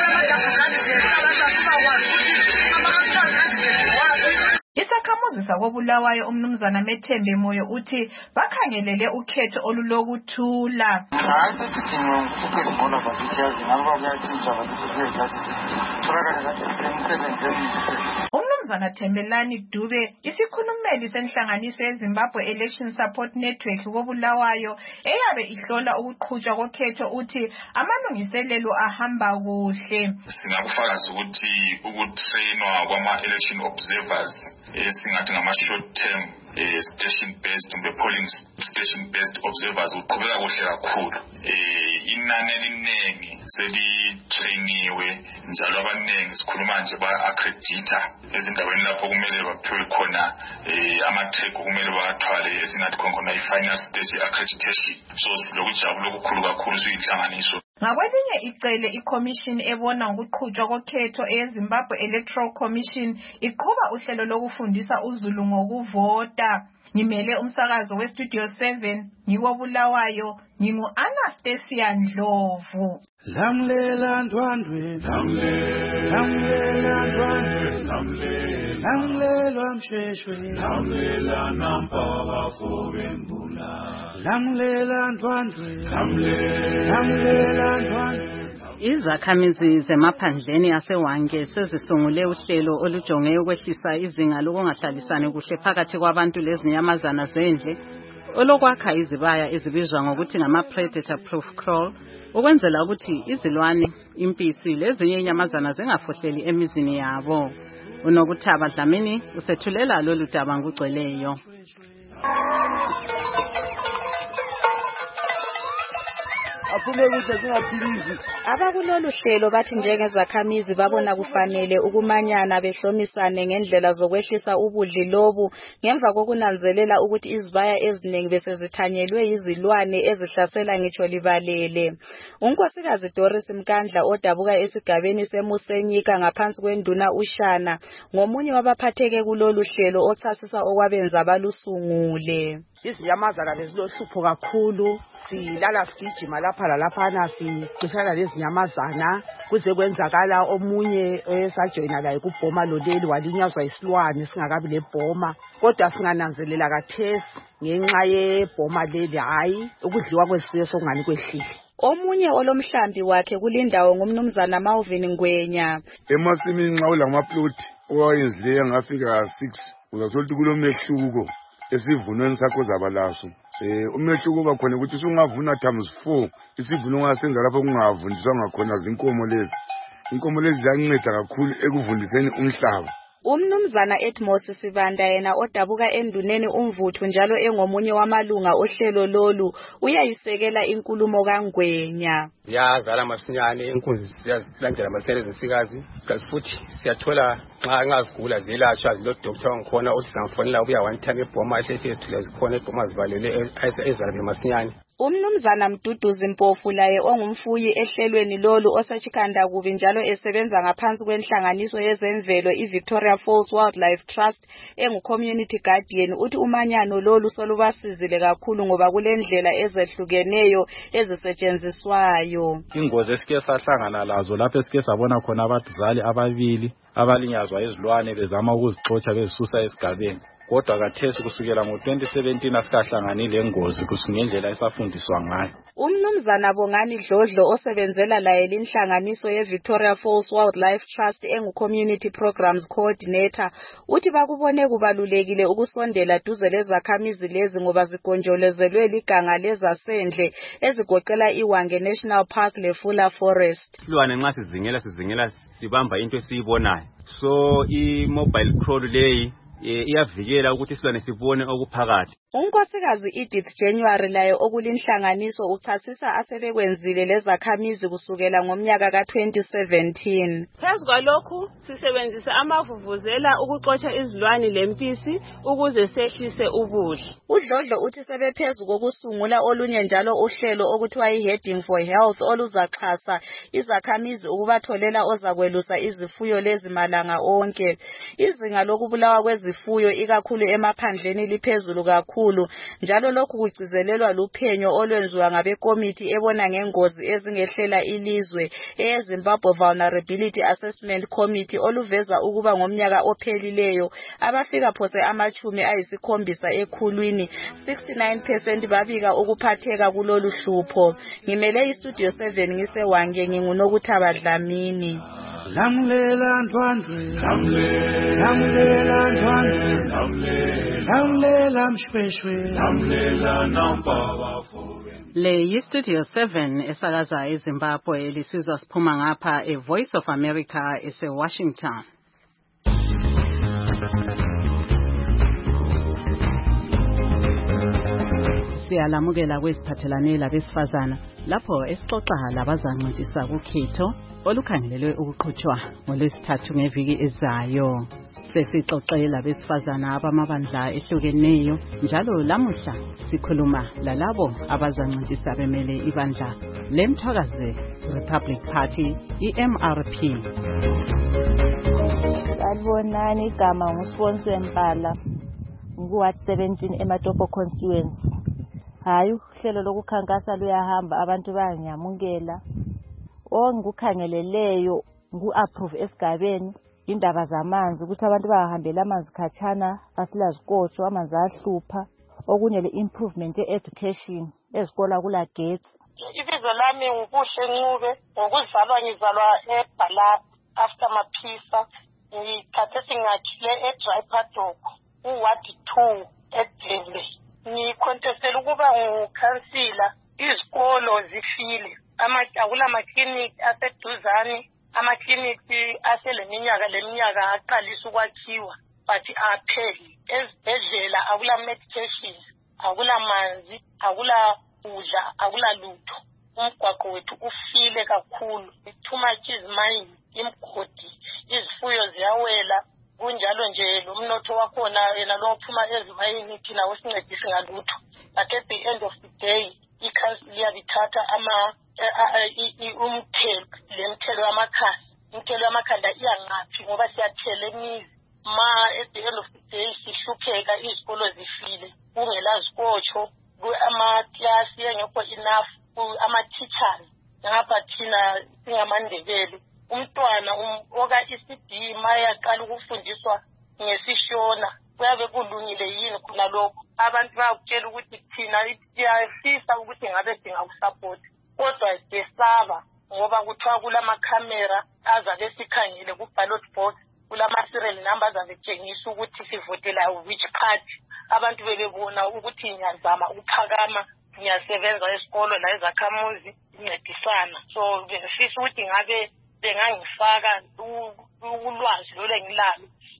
Isakhamuzi sakoBulawayo umnumzana Methembe Moyo uthi bakhangelele ukhetho olulokuthula. Umnumzana Thembelani Dube isikhulumeli senhlanganiso yeZimbabwe Election Support Network koBulawayo eyabe ihlola ukuqhutshwa kokhetho uthi amalungiselelo ahamba kuhle. Singakufakaza ukuthi ukutrainwa kwama-election observers esingathi ngama-short term station based kumbe polling station based observers uqhubeka kuhle kakhulu. Inani eliningi selitrainiwe njalo abaningi sikhuluma nje ba-accredita ezindaweni lapho kumele baphiwe khona ama-track kumele bawathwale esingathi khona i-final stage accreditation. So silokujabula okukhulu kakhulu siyinhlanganiso. Ngakwelinye icele iCommission ebona ngokuqhutshwa kokhetho eZimbabwe Electoral Commission iqhuba uhlelo lokufundisa uZulu ngokuvota. Ngimele umsakazo weStudio 7 ngikoBulawayo ngingu-Anastasia Ndlovu. Lamlela ndwandwe lamlela ndwandwe lamlela msheshwe lamlela nampaka fobembula lamlela ndwandwe lamlela ndwandwe. Izakhamizi zemaphandleni aseWange sezisungule uhlelo olujonge ukwehlisa izinga lokungahlalisani kuhle phakathi kwabantu lezinyamazana zendle olokwakha izibaya ezibizwa ngokuthi ngama-predator proof crawl ukwenzela ukuthi izilwane, impisi lezinye inyamazana zingafohleli emizini yabo. Unokuthaba Dlamini usethulela lolu daba ngugcweleyo. Abakulolu hlelo bathi njengezakhamizi babona kufanele ukumanyana behlomisane ngendlela zokwehlisa ubudli lobu ngemva kokunanzelela ukuthi izibaya eziningi bese zithanyelwe izilwane ezihlasela ngitsho libalele. Unkosikazi Doris Mkandla odabuka esigabeni seMusenyika ngaphansi kwenduna uShana ngomunye wabaphatheke kulolu hlelo ochasisa okwabenza balusungule. Izinyamazana bezilohlupho kakhulu, silala sigijima lapha lalaphana sixishana lezinyamazana kuze kwenzakala omunye esajoyina laye kubhoma loleli walinyazwa isilwane singakabi lebhoma, kodwa singananzelela kathesi ngenxa yebhoma leli hayi ukudliwa kwesifuyo sokungani kwehlile. Omunye olomhlambi wakhe kulindawo ngumnumzana Malvin Ngwenya. Emasimini nxa ulamaploti owayenzile ngafika 6 uzathola ukuthi kulomehluko esivunweni sakho zabalaso. Umehluko bakhona ukuthi usungavuna times 4 isivuno ngasenza lapho kungavundiswa ngakhona zinkomo lezi. Inkomo lezi ziyanceda kakhulu ekuvundiseni umhlaba. Umnumzana Edmos Sibanda yena odabuka enduneni umvuthu njalo engomunye wamalunga ohlelo lolu uyayisekela inkulumo kaNgwenya. Yazala masinyane inkunzi siyazilandela masinyane zesikazi futhi siyathola nxa ngazigula zilashwa zilo doctor ngikhona uthi sangifonela ubuya one time eBhoma ehlethile sithule zikhona eBhoma zivalele ezalabe masinyane. Umnumzana Mduduzi Mpofu laye ongumfuyi ehlelweni lolu osechikhanda kubi njalo esebenza ngaphansi kwenhlanganiso yezemvelo iVictoria Falls Wildlife Trust engu-community guardian uthi umanyano lolu solubasizile kakhulu ngoba kulendlela ezehlukeneyo ezisetshenziswayo. Ingozi esike sahlangana lazo lapho esike sabona khona abaduzali ababili abalinyazwa izilwane bezama ukuzixotsha bezisusa esigabeni. Kodwa kathesi kusukela ngo-2017 asikahlanganile lengozi kusingendlela esafundiswa ngayo. Umnumzana Bongani Dlodlo osebenzela laye linhlanganiso yeVictoria Falls Wildlife Trust engu-community programs coordinator uthi bakubone kubalulekile ukusondela duze lezakhamizi lezi ngoba zigonjolezelwe liganga lezasendle ezigoqela iWange National Park leFula Forest. Silwane nxa sizingela sibamba into esiyibonayo. So i-mobile crawl leyi iyavikela ukuthi silwane sibone okuphakathi. Unkosikazi Edith January laye okulinhlanganiso uchasisa asebekwenzile lezakhamizi kusukela ngomnyaka ka-2017. Phezu kwalokhu sisebenzisa amavuvuzela ukuxotsha izilwane lempisi ukuze sehlise ubuhle. UDlodlo uthi sebephezu kokusungula olunye njalo uhlelo okuthiwa i-Heading for Health oluzaxhasa izakhamizi ukubatholela ozakwelusa izifuyo lezi malanga onke. Izinga lokubulawa kwezifuyo ikakhulu emaphandleni liphezulu kakhulu. Njalo lokhu kugcizelelwa luphenyo olwenziwa ngabekomiti ebona ngengozi ezingehlela ilizwe eZimbabwe Vulnerability Assessment Committee oluveza ukuba ngomnyaka ophelileyo abafika phose 70 ekhulwini 69% babika ukuphatheka kulolu hlupho. Ngimele iStudio 7 ngiseWange nginguNokuthaba Dlamini. Lamlela Ndwandwe, lamlela Ndwandwe, lamlela Mshweshwe, lamlela Nampaba. Le yiStudio 7 esakaza eZimbabwe lisizwa siphuma ngapha eVoice of America eseWashington. Siyalamukela kwesiphathelane labesifazana lapho esixoxa labazancedisa kukhetho olukhangelelwe ukuqhutshwa ngoLwesithathu ngeviki ezayo. Sesixoxe labesifazana abamabandla ehlukeneyo njalo lamuhla sikhuluma lalabo abazancedisa bemele ibandla leMthwakazi Republic Party iMRP. Salibonani igama nguSibonise Mpala nguWard 17 eMatopo constituency. Hayi uhlelo lokukhankasa luyahamba abantu bayanyamukela. Ngikukhangeleleyo ngu-approve esigabeni indaba zamanzi ukuthi abantu bahambela amanzi khatshana basilazikotsho amanzi ahlupha. Okunye le-improvement ye-education ezikolo kulagetsi. Ibizo lami nguBuhle Ncube ngokuzalwa ngizalwa eBhalapha after Maphisa ngithathe singakhile eDry Paddock uWard 2 eDlele. Ngikontestela ukuba ngukhansila izikolo zifile akula makliniki aseduzane amakliniki aseleminyaka aqalisa ukwakhiwa but apheli ezibhedlela akula medication akula manzi akula kudla akula lutho umgwaqo wethu ufile kakhulu too much izimine imgodi izifuyo ziyawela kunjalo nje lomnotho wakhona yena lo uphuma ezimayini thina usincedise ngalutho but at the end of the day iCouncil iyabithatha umthelo wamakhasi umthelo wamakhanda iyangaphi ngoba siyathela emizi at the end of the day sihlupheka izikolo zifile kungela zikotsho amaklasi engekho enough ama-teachers ngapha thina singamandebele umntwana oka-ECD mayaqala ukufundiswa ngesishona kuyabe kulungile yini khona lokho abantu bayakutshela ukuthi thina siyafisa ukuthi ngabe singakusupport kodwa sesaba ngoba kuthiwa kulamakhamera azabe sikhangile ku-ballot box kulama-serial number azabe tshengisa ukuthi sivotela which party abantu bebebona ukuthi ngiyazama ukuphakama ngiyasebenza esikolo la ezakhamuzi incedisana so bengifisa ukuthi ngabe bengangifaka ulwazi lolu engilalo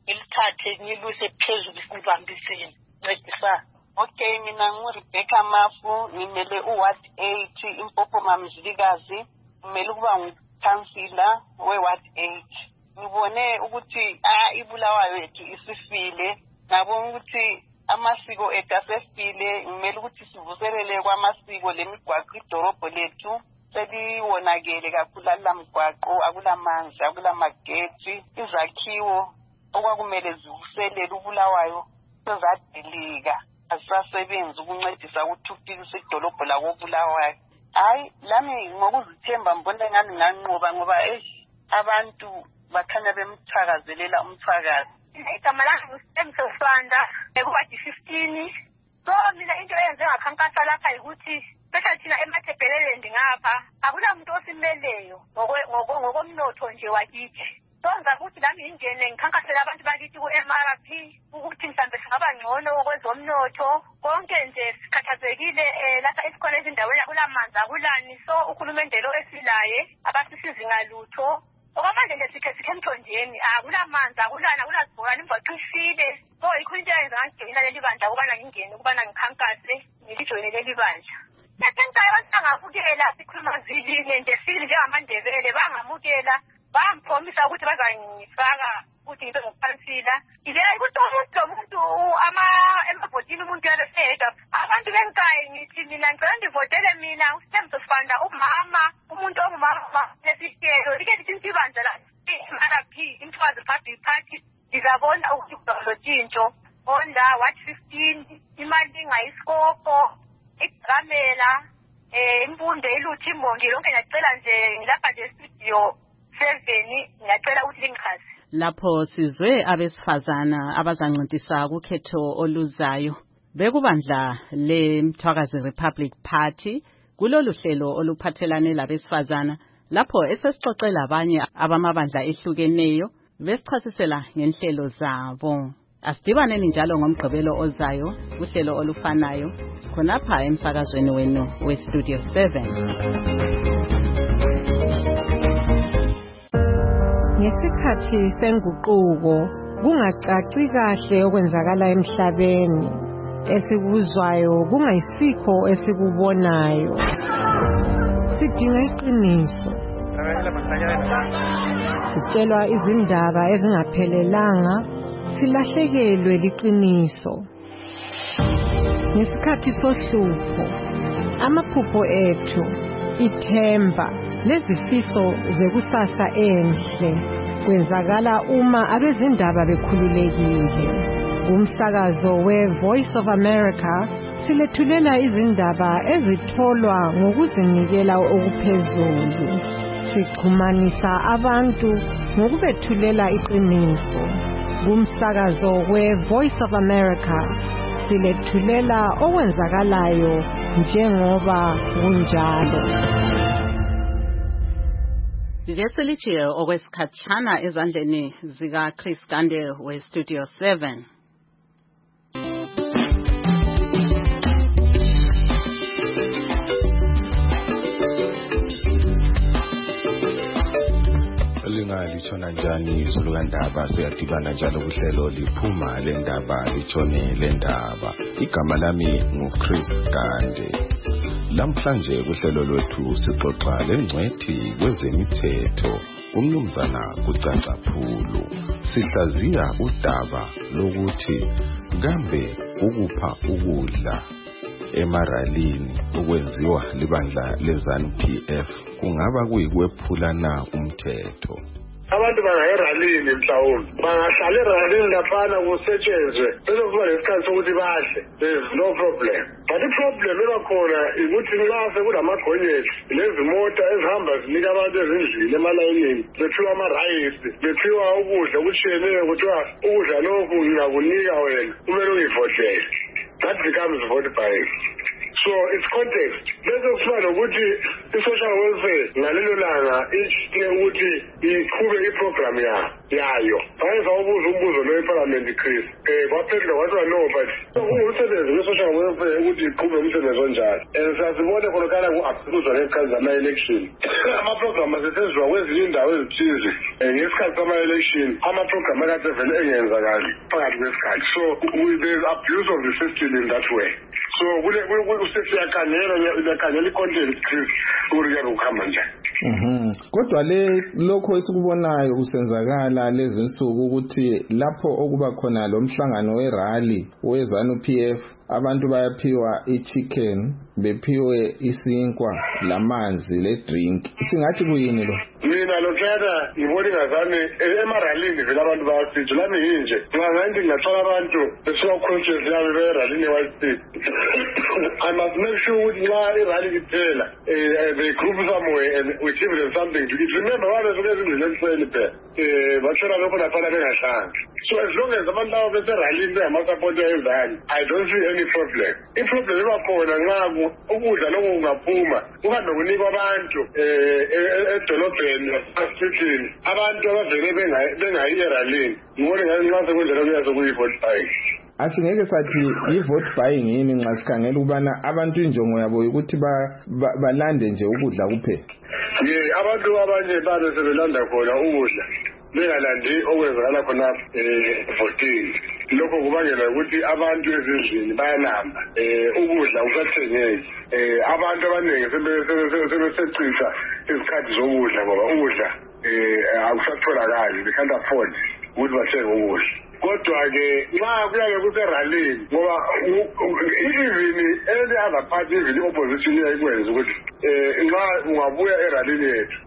ngilithathe ngiluse phezulu ngibambiseni ncedisa. Okay, mina nguRebecca Mafu ngimele uWard 8 Impopo Mamzilikazi, ngimele ukuba ngukhansila weWard 8. Ngibone ukuthi iBulawayo yethu isifile, ngabona ukuthi amasiko ethu asefile, ngimele ukuthi sivuselele kwamasiko lemigwaqo idorobho lethu seliwonakele kakhulu lamgwaqo, akulamanzi, akulamageti, izakhiwo okwakumele zivuselele uBulawayo sezadilika, asasebenzi ukuncedisa ukuthuthukisa idolobho lakoBulawayo. Hayi, lami ngokuzithemba mbona ngani nganqoba ngoba abantu bakhanya bemthakazelela umthakazi. Igama lami nguSemsofanda ekuwadi 15. So mina into eyenze ngakhankasa lapha ukuthi special thina eMathebhelele ngapha akunamuntu osimeleyo ngokomnotho nje wakithi. Sonza ukuthi lami ingene ngikhankasela abantu bakithi ku-MRP ukuthi mhlambe singaba ngcono kwezomnotho konke nje sikhathazekile lapha esikhona ezindaweni akulamanzi akulani. So ukhulumende lo esilaye abasisizi ngalutho okwamanje nje sikhe emthonjeni akulamanzi akulani akulazibhorane imigwaqo ifile. So yikho into eyenza ngangijoyina leli bandla ukubana ngingene ukubana ngikhankase ngilijoyine leli bandla. Nasenkayo abantu bangabukela sikhuluma zilinye nje sili njengamandebele bangamukela bangiphromisa ukuthi bazangifaka ukuthi ngibe ngukhansila. Ivela ukuthi umuntu emabhodini umuntu yaleseyedwa abantu benkayi ngithi mina ngicela ndivotele mina uSemsofanda umama umuntu ongumama lesihelo like lithi ibandla la MRP Imthwazi Public Party ngizabona ukuthi kuzolothintsho onda Ward 15 imali ingayisikopo igamela imfundo iluthi imbongi lonke ngiyacela nje ngilapha nje studio 7 ngiyacela ukuthi lingichaze. Lapho sizwe abesifazana abazancintisa kukhetho oluzayo bekubandla leMthwakazi Republic Party kulolu hlelo oluphathelane labesifazana lapho esesixoxela abanye abamabandla ehlukeneyo besichasisela ngenhlelo zabo. Asidibaneni njalo ngomgqibelo ozayo kuhlelo olufanayo khonapha emsakazweni wenu weStudio 7. Ngesikhathi senguquko kungacaci kahle okwenzakala emhlabeni, esikuzwayo kungayisikho esikubonayo. Sidinga iqiniso. Sitshelwa izindaba ezingaphelelanga, silahlekelwe liqiniso. Ngesikhathi sohlupho, amaphupho ethu, ithemba lezifiso zekusasa enhle kwenzakala uma abezindaba bekhululekile. Umsakazo weVoice of America silethulela izindaba ezitholwa ngokuzinikela okuphezulu. Sixhumanisa abantu ngokubethulela iqiniso. Kumsakazo weVoice of America silethulela okwenzakalayo njengoba kunjalo. Ngeselithi okwesikhatshana ezandleni zika Chris Gande weStudio 7. Litshona njani izulu kandaba siyadibana njalo kuhlelo liphuma lendaba litshone lendaba. Igama lami nguChris Gande. Lamhlanje kuhlelo lwethu sixoxa lengcwethi kwezemithetho umnumzana kuCacaphulu. Sihlaziya udaba lokuthi kambe ukupha ukudla emaralini okwenziwa libandla leZANU-PF kungaba kuyikwephula na umthetho. Abantu bangayiralini mhlawumbe bangahlala eralini laphana kusetshenzwe bese kuba lesikhathi sokuthi bahle, there is no problem. But iproblem ebakhona ukuthi nxa sekulamagonyeti lezimota ezihamba zinika abantu ezindlini emalayinini bethiwa amarayisi bethiwa ukudla okutshiyeneyo kuthiwa ukudla lokhu ngingakunika wena kumele ungivotele. That becomes vote buying. So it's context. Bese kusiba nokuthi i-social welfare ngalelo langa ichike ukuthi iqhube iprogram yayo. Bayenza umbuzo lo eParliament Chris. Baphendula wathi no but umsebenzi we-social welfare ukuthi iqhube umsebenzi onjalo. Sasibone khonokala ku-abuswa ngesikhathi zama-election. Amaprogram asetshenziswa kwezinye indawo ezithize ngesikhathi sama-election. Amaprogram akade vele engenzakali phakathi kwesikhathi. So there's abuse of the system in that way. So siyakhangela i-content Chris ukuthi kuyabe kuhamba njani. Kodwa lokho esikubonayo kusenzakala lezi nsuku ukuthi lapho okuba khona lo mhlangano werally weZANU-PF abantu bayaphiwa ichicken bephiwe isinkwa lamanzi le drink. Singathi kuyini lo? Mina lokuyana ngibona ingazani emaralini vele abantu bayasitsha lami yinje ngangathi ngingathola abantu besokhonscious yabo beralini eWhite. I must make sure ukuthi nxa irally iphela they group somewhere and we give them something to eat. Remember abantu besuke ezindlini ekuseni phela bathola lokho laphana bengahlanga. So as long as abantu labo beseralini bengamasapoti ezani I don't see any problem. Iproblem iba khona nxa ukudla lokho kungaphuma uhambe kunikwa abantu edolobheni nasesitrithini abantu abavele bengayi eralini ngibone nxa sekundlela kuyaze kuyi-vote buying. Asingeke sathi i-vote buying yini nxa sikhangela ukubana abantu injongo yabo ukuthi balande nje ukudla kuphela. Abantu abanye babe sebelanda khona ukudla bengalandi okwenzakala khona voting. Lokho kubangela ukuthi abantu ezindlini bayalamba ukudla kusathengeki. Abantu abaningi sebesecisa izikhathi zokudla ngoba ukudla akusatholakali they can't afford ukuthi bathenge ukudla. Kodwa-ke nxa kuyabe kuseralini ngoba even any other party even i-opposition iyayikwenza ukuthi nxa ungabuya eralini yethu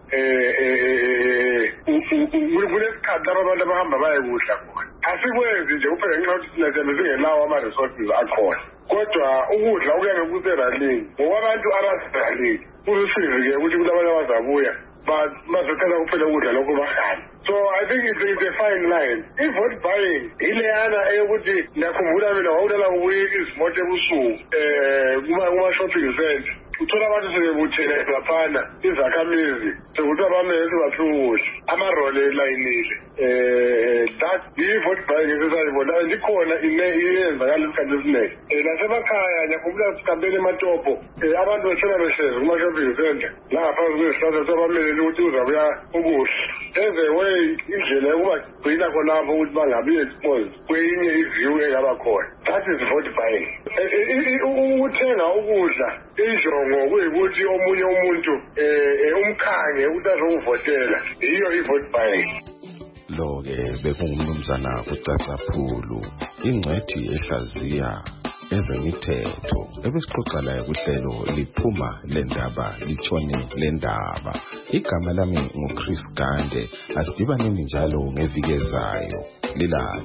kunesikhathi lapho abantu abahamba bayekudla khona. Asikwenzi nje kuphela ngenxa yokuthi thina siyabe singelawo ama-resources akhona. Kodwa ukudla kuyabe kuseralini ngoba abantu abaseralini kulusizi-ke ukuthi kulabanye abazabuya bazocela kuphela ukudla lokho bahlala. So I think it's a fine line. I-vote buying ileyana eyokuthi ngiyakhumbula mina wawulala kubuye izimoto ebusuku kuma-shopping center uthola abantu sebebuthele laphana izakhamizi sekuthiwa bamele sibaphiwe ukudla amarole elayinile. That i-vote buying esesayibona and ikhona iyenzakala isikhathi esiningi. Nasemakhaya ngiyakhumbula sikambeni ematopho abantu bethola behlezi kuma-shopping center langaphansi kwezihlahla sebamelele ukuthi uzabuya ukudla. Eze way indlela yokubagcina khonapho ukuthi bangabi exposed kwenye iview engaba khona. That is vote buying. Ukuthenga ukudla injongo kuyikuthi omunye umuntu umkhange ukuthi azokuvotela yiyo i-vote buying. Lo-ke bekungumnumzana uCacaphulu ingcwethi ehlaziya ezemithetho ebesixoxa laye kuhlelo liphuma lendaba litshone lendaba. Igama lami nguChris Gande. Asidibaneni njalo ngeviki ezayo. Lilala.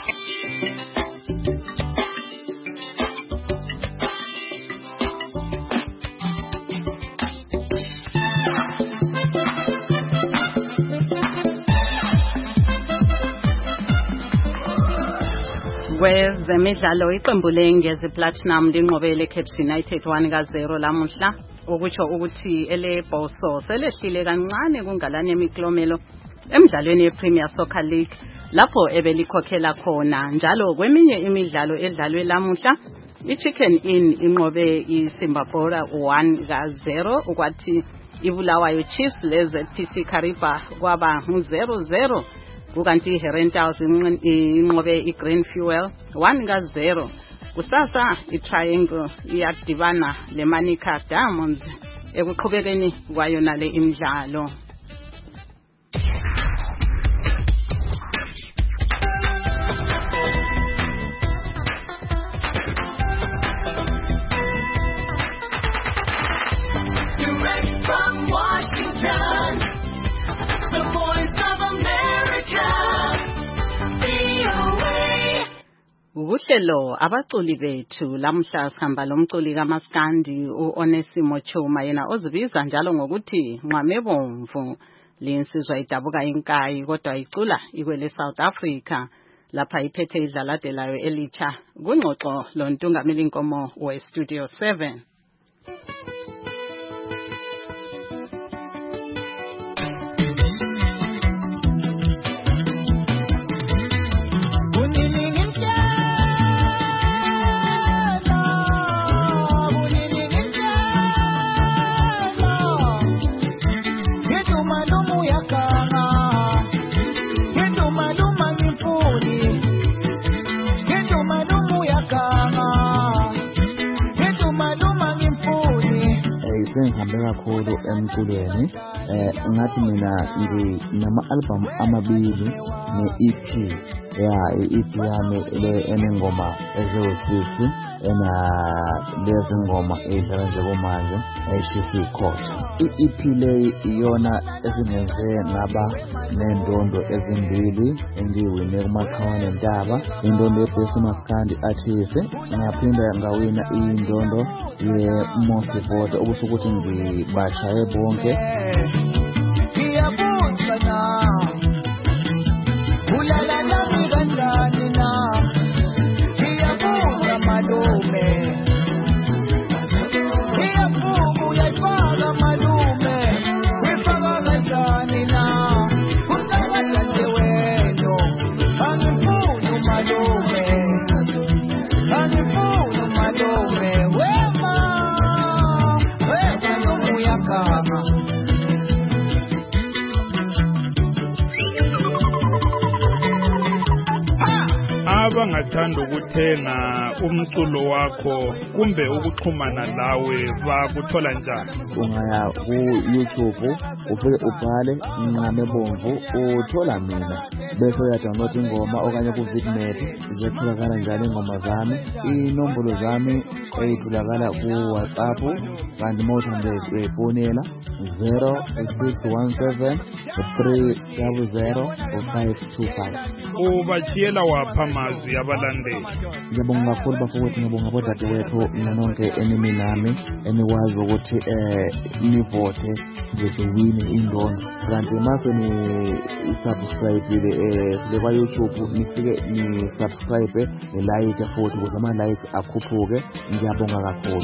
Kwezemidlalo iqembu lengezi Platinum linqobele Caps United 1-0 lamuhla okutsho ukuthi elebhoso selehlile kancane kungalane emiklomelo emidlalweni yePremier Soccer League lapho ebelikhokhela khona. Njalo kweminye imidlalo edlalwe lamuhla iChicken Inn inqobe iSimbabora 1-0 ukwathi iBulawayo Chiefs leZPC Kariba kwaba 0-0. Kukanti Herentals inqobe iGreen Fuel 1-0. Kusasa iTriangle iyadibana leManica Diamonds ekuqhubekeni kwayo nale imidlalo. Direct from Washington, the voice of America, VOA. Uhlelo abaculi bethu lamhla sihamba lomculi kaMaskandi uOnesimo Chuma yena ozibiza njalo ngokuthi Nqamebomvu linsizwa idabuka inkayi kodwa icula ikwele South Africa lapha iphethe idlaladelayo elicha kungxoxo lontungameli inkomo we Studio 7. sengihambe kakhulu emculweni ngathi mina nginama-album amabili ne-EP i-EP yami enengoma eziwu-6 lezi ngoma eyidlala njengamanje eyishisa ikhotha. I-EP leyi iyona esingenze ngaba nendondo ezimbili engiwine kuMaqhawe Ntaba, indondo ye-Best Maskandi Artist, ngaphinda ngawina indondo ye-Most Vote, okusho ukuthi ngibashaye bonke. Abangathanda ukuthenga umculo wakho kumbe ukuxhumana lawe bakuthola njani? Ungaya ku-YouTube ufike ubhale Nqame Bomvu uthola mina, bese uyadownload ingoma okanye ku-Vidnet zitholakala njalo ingoma zami. Inombolo zami ezitholakala ku-WhatsApp kanti mawuthanda uyayifonela 0617 300 ubashiyela wapha amazwi abalandeli. Ngiyabonga kakhulu bafowethu, ngiyabonga bodadewethu nonke enimi nami enikwazi ukuthi nivote ngizowine indondo. Kanti mase ni-subscribe kwa YouTube nifike ni-subscribe ni-like futhi ukuze ama-likes akhuphuke. Ngiyabonga kakhulu.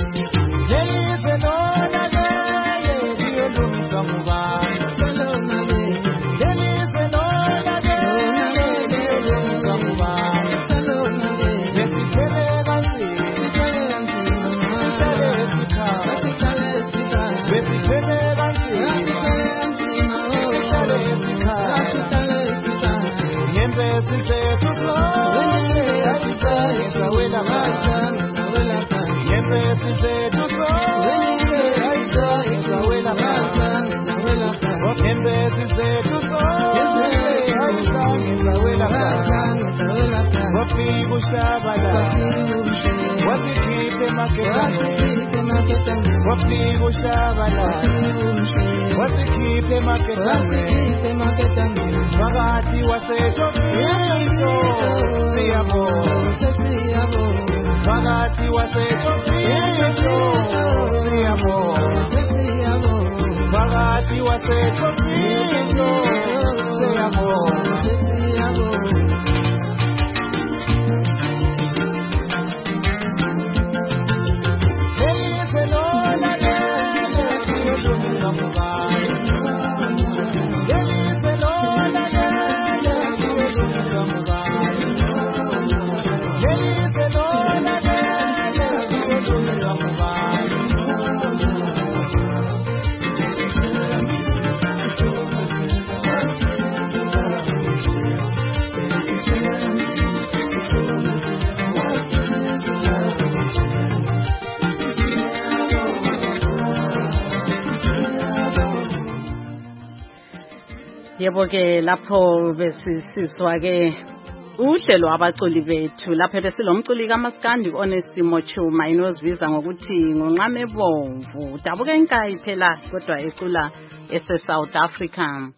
Yebo ke lapho besisizwa ke uhlelo abaculi bethu lapha besilomculi kaMaskandi Onesimo Chuma inozibiza ngokuthi ngoNqame Bomvu, dabuke inkayi phela kodwa ecula ese-South Africa.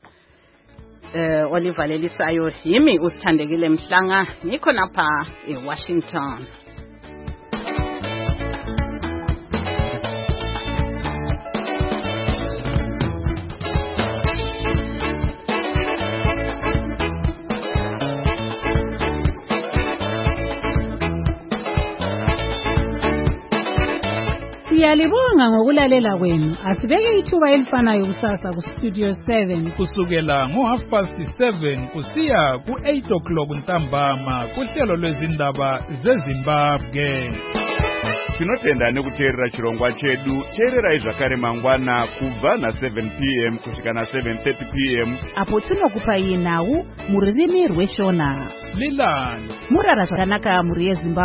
Oliver Lelisayo yimi uSithandekile Mhlanga ngikho lapha eWashington. Siyalibonga ngokulalela kwenu. Asibeke ithuba elifanayo kusasa ku Studio 7 kusukela ngo7:30 kusiya ku8 o'clock ntambama kuhlelo lwezindaba zeZimbabwe. Tinotenda nekuteerera chirongwa chedu. Teererai zvakare mangwana kubva na7 p.m. kusvika na7:30 p.m. apo tinokupai nhau mururimi rweshona. Lilani murara zvakanaka muri yeZimbabwe.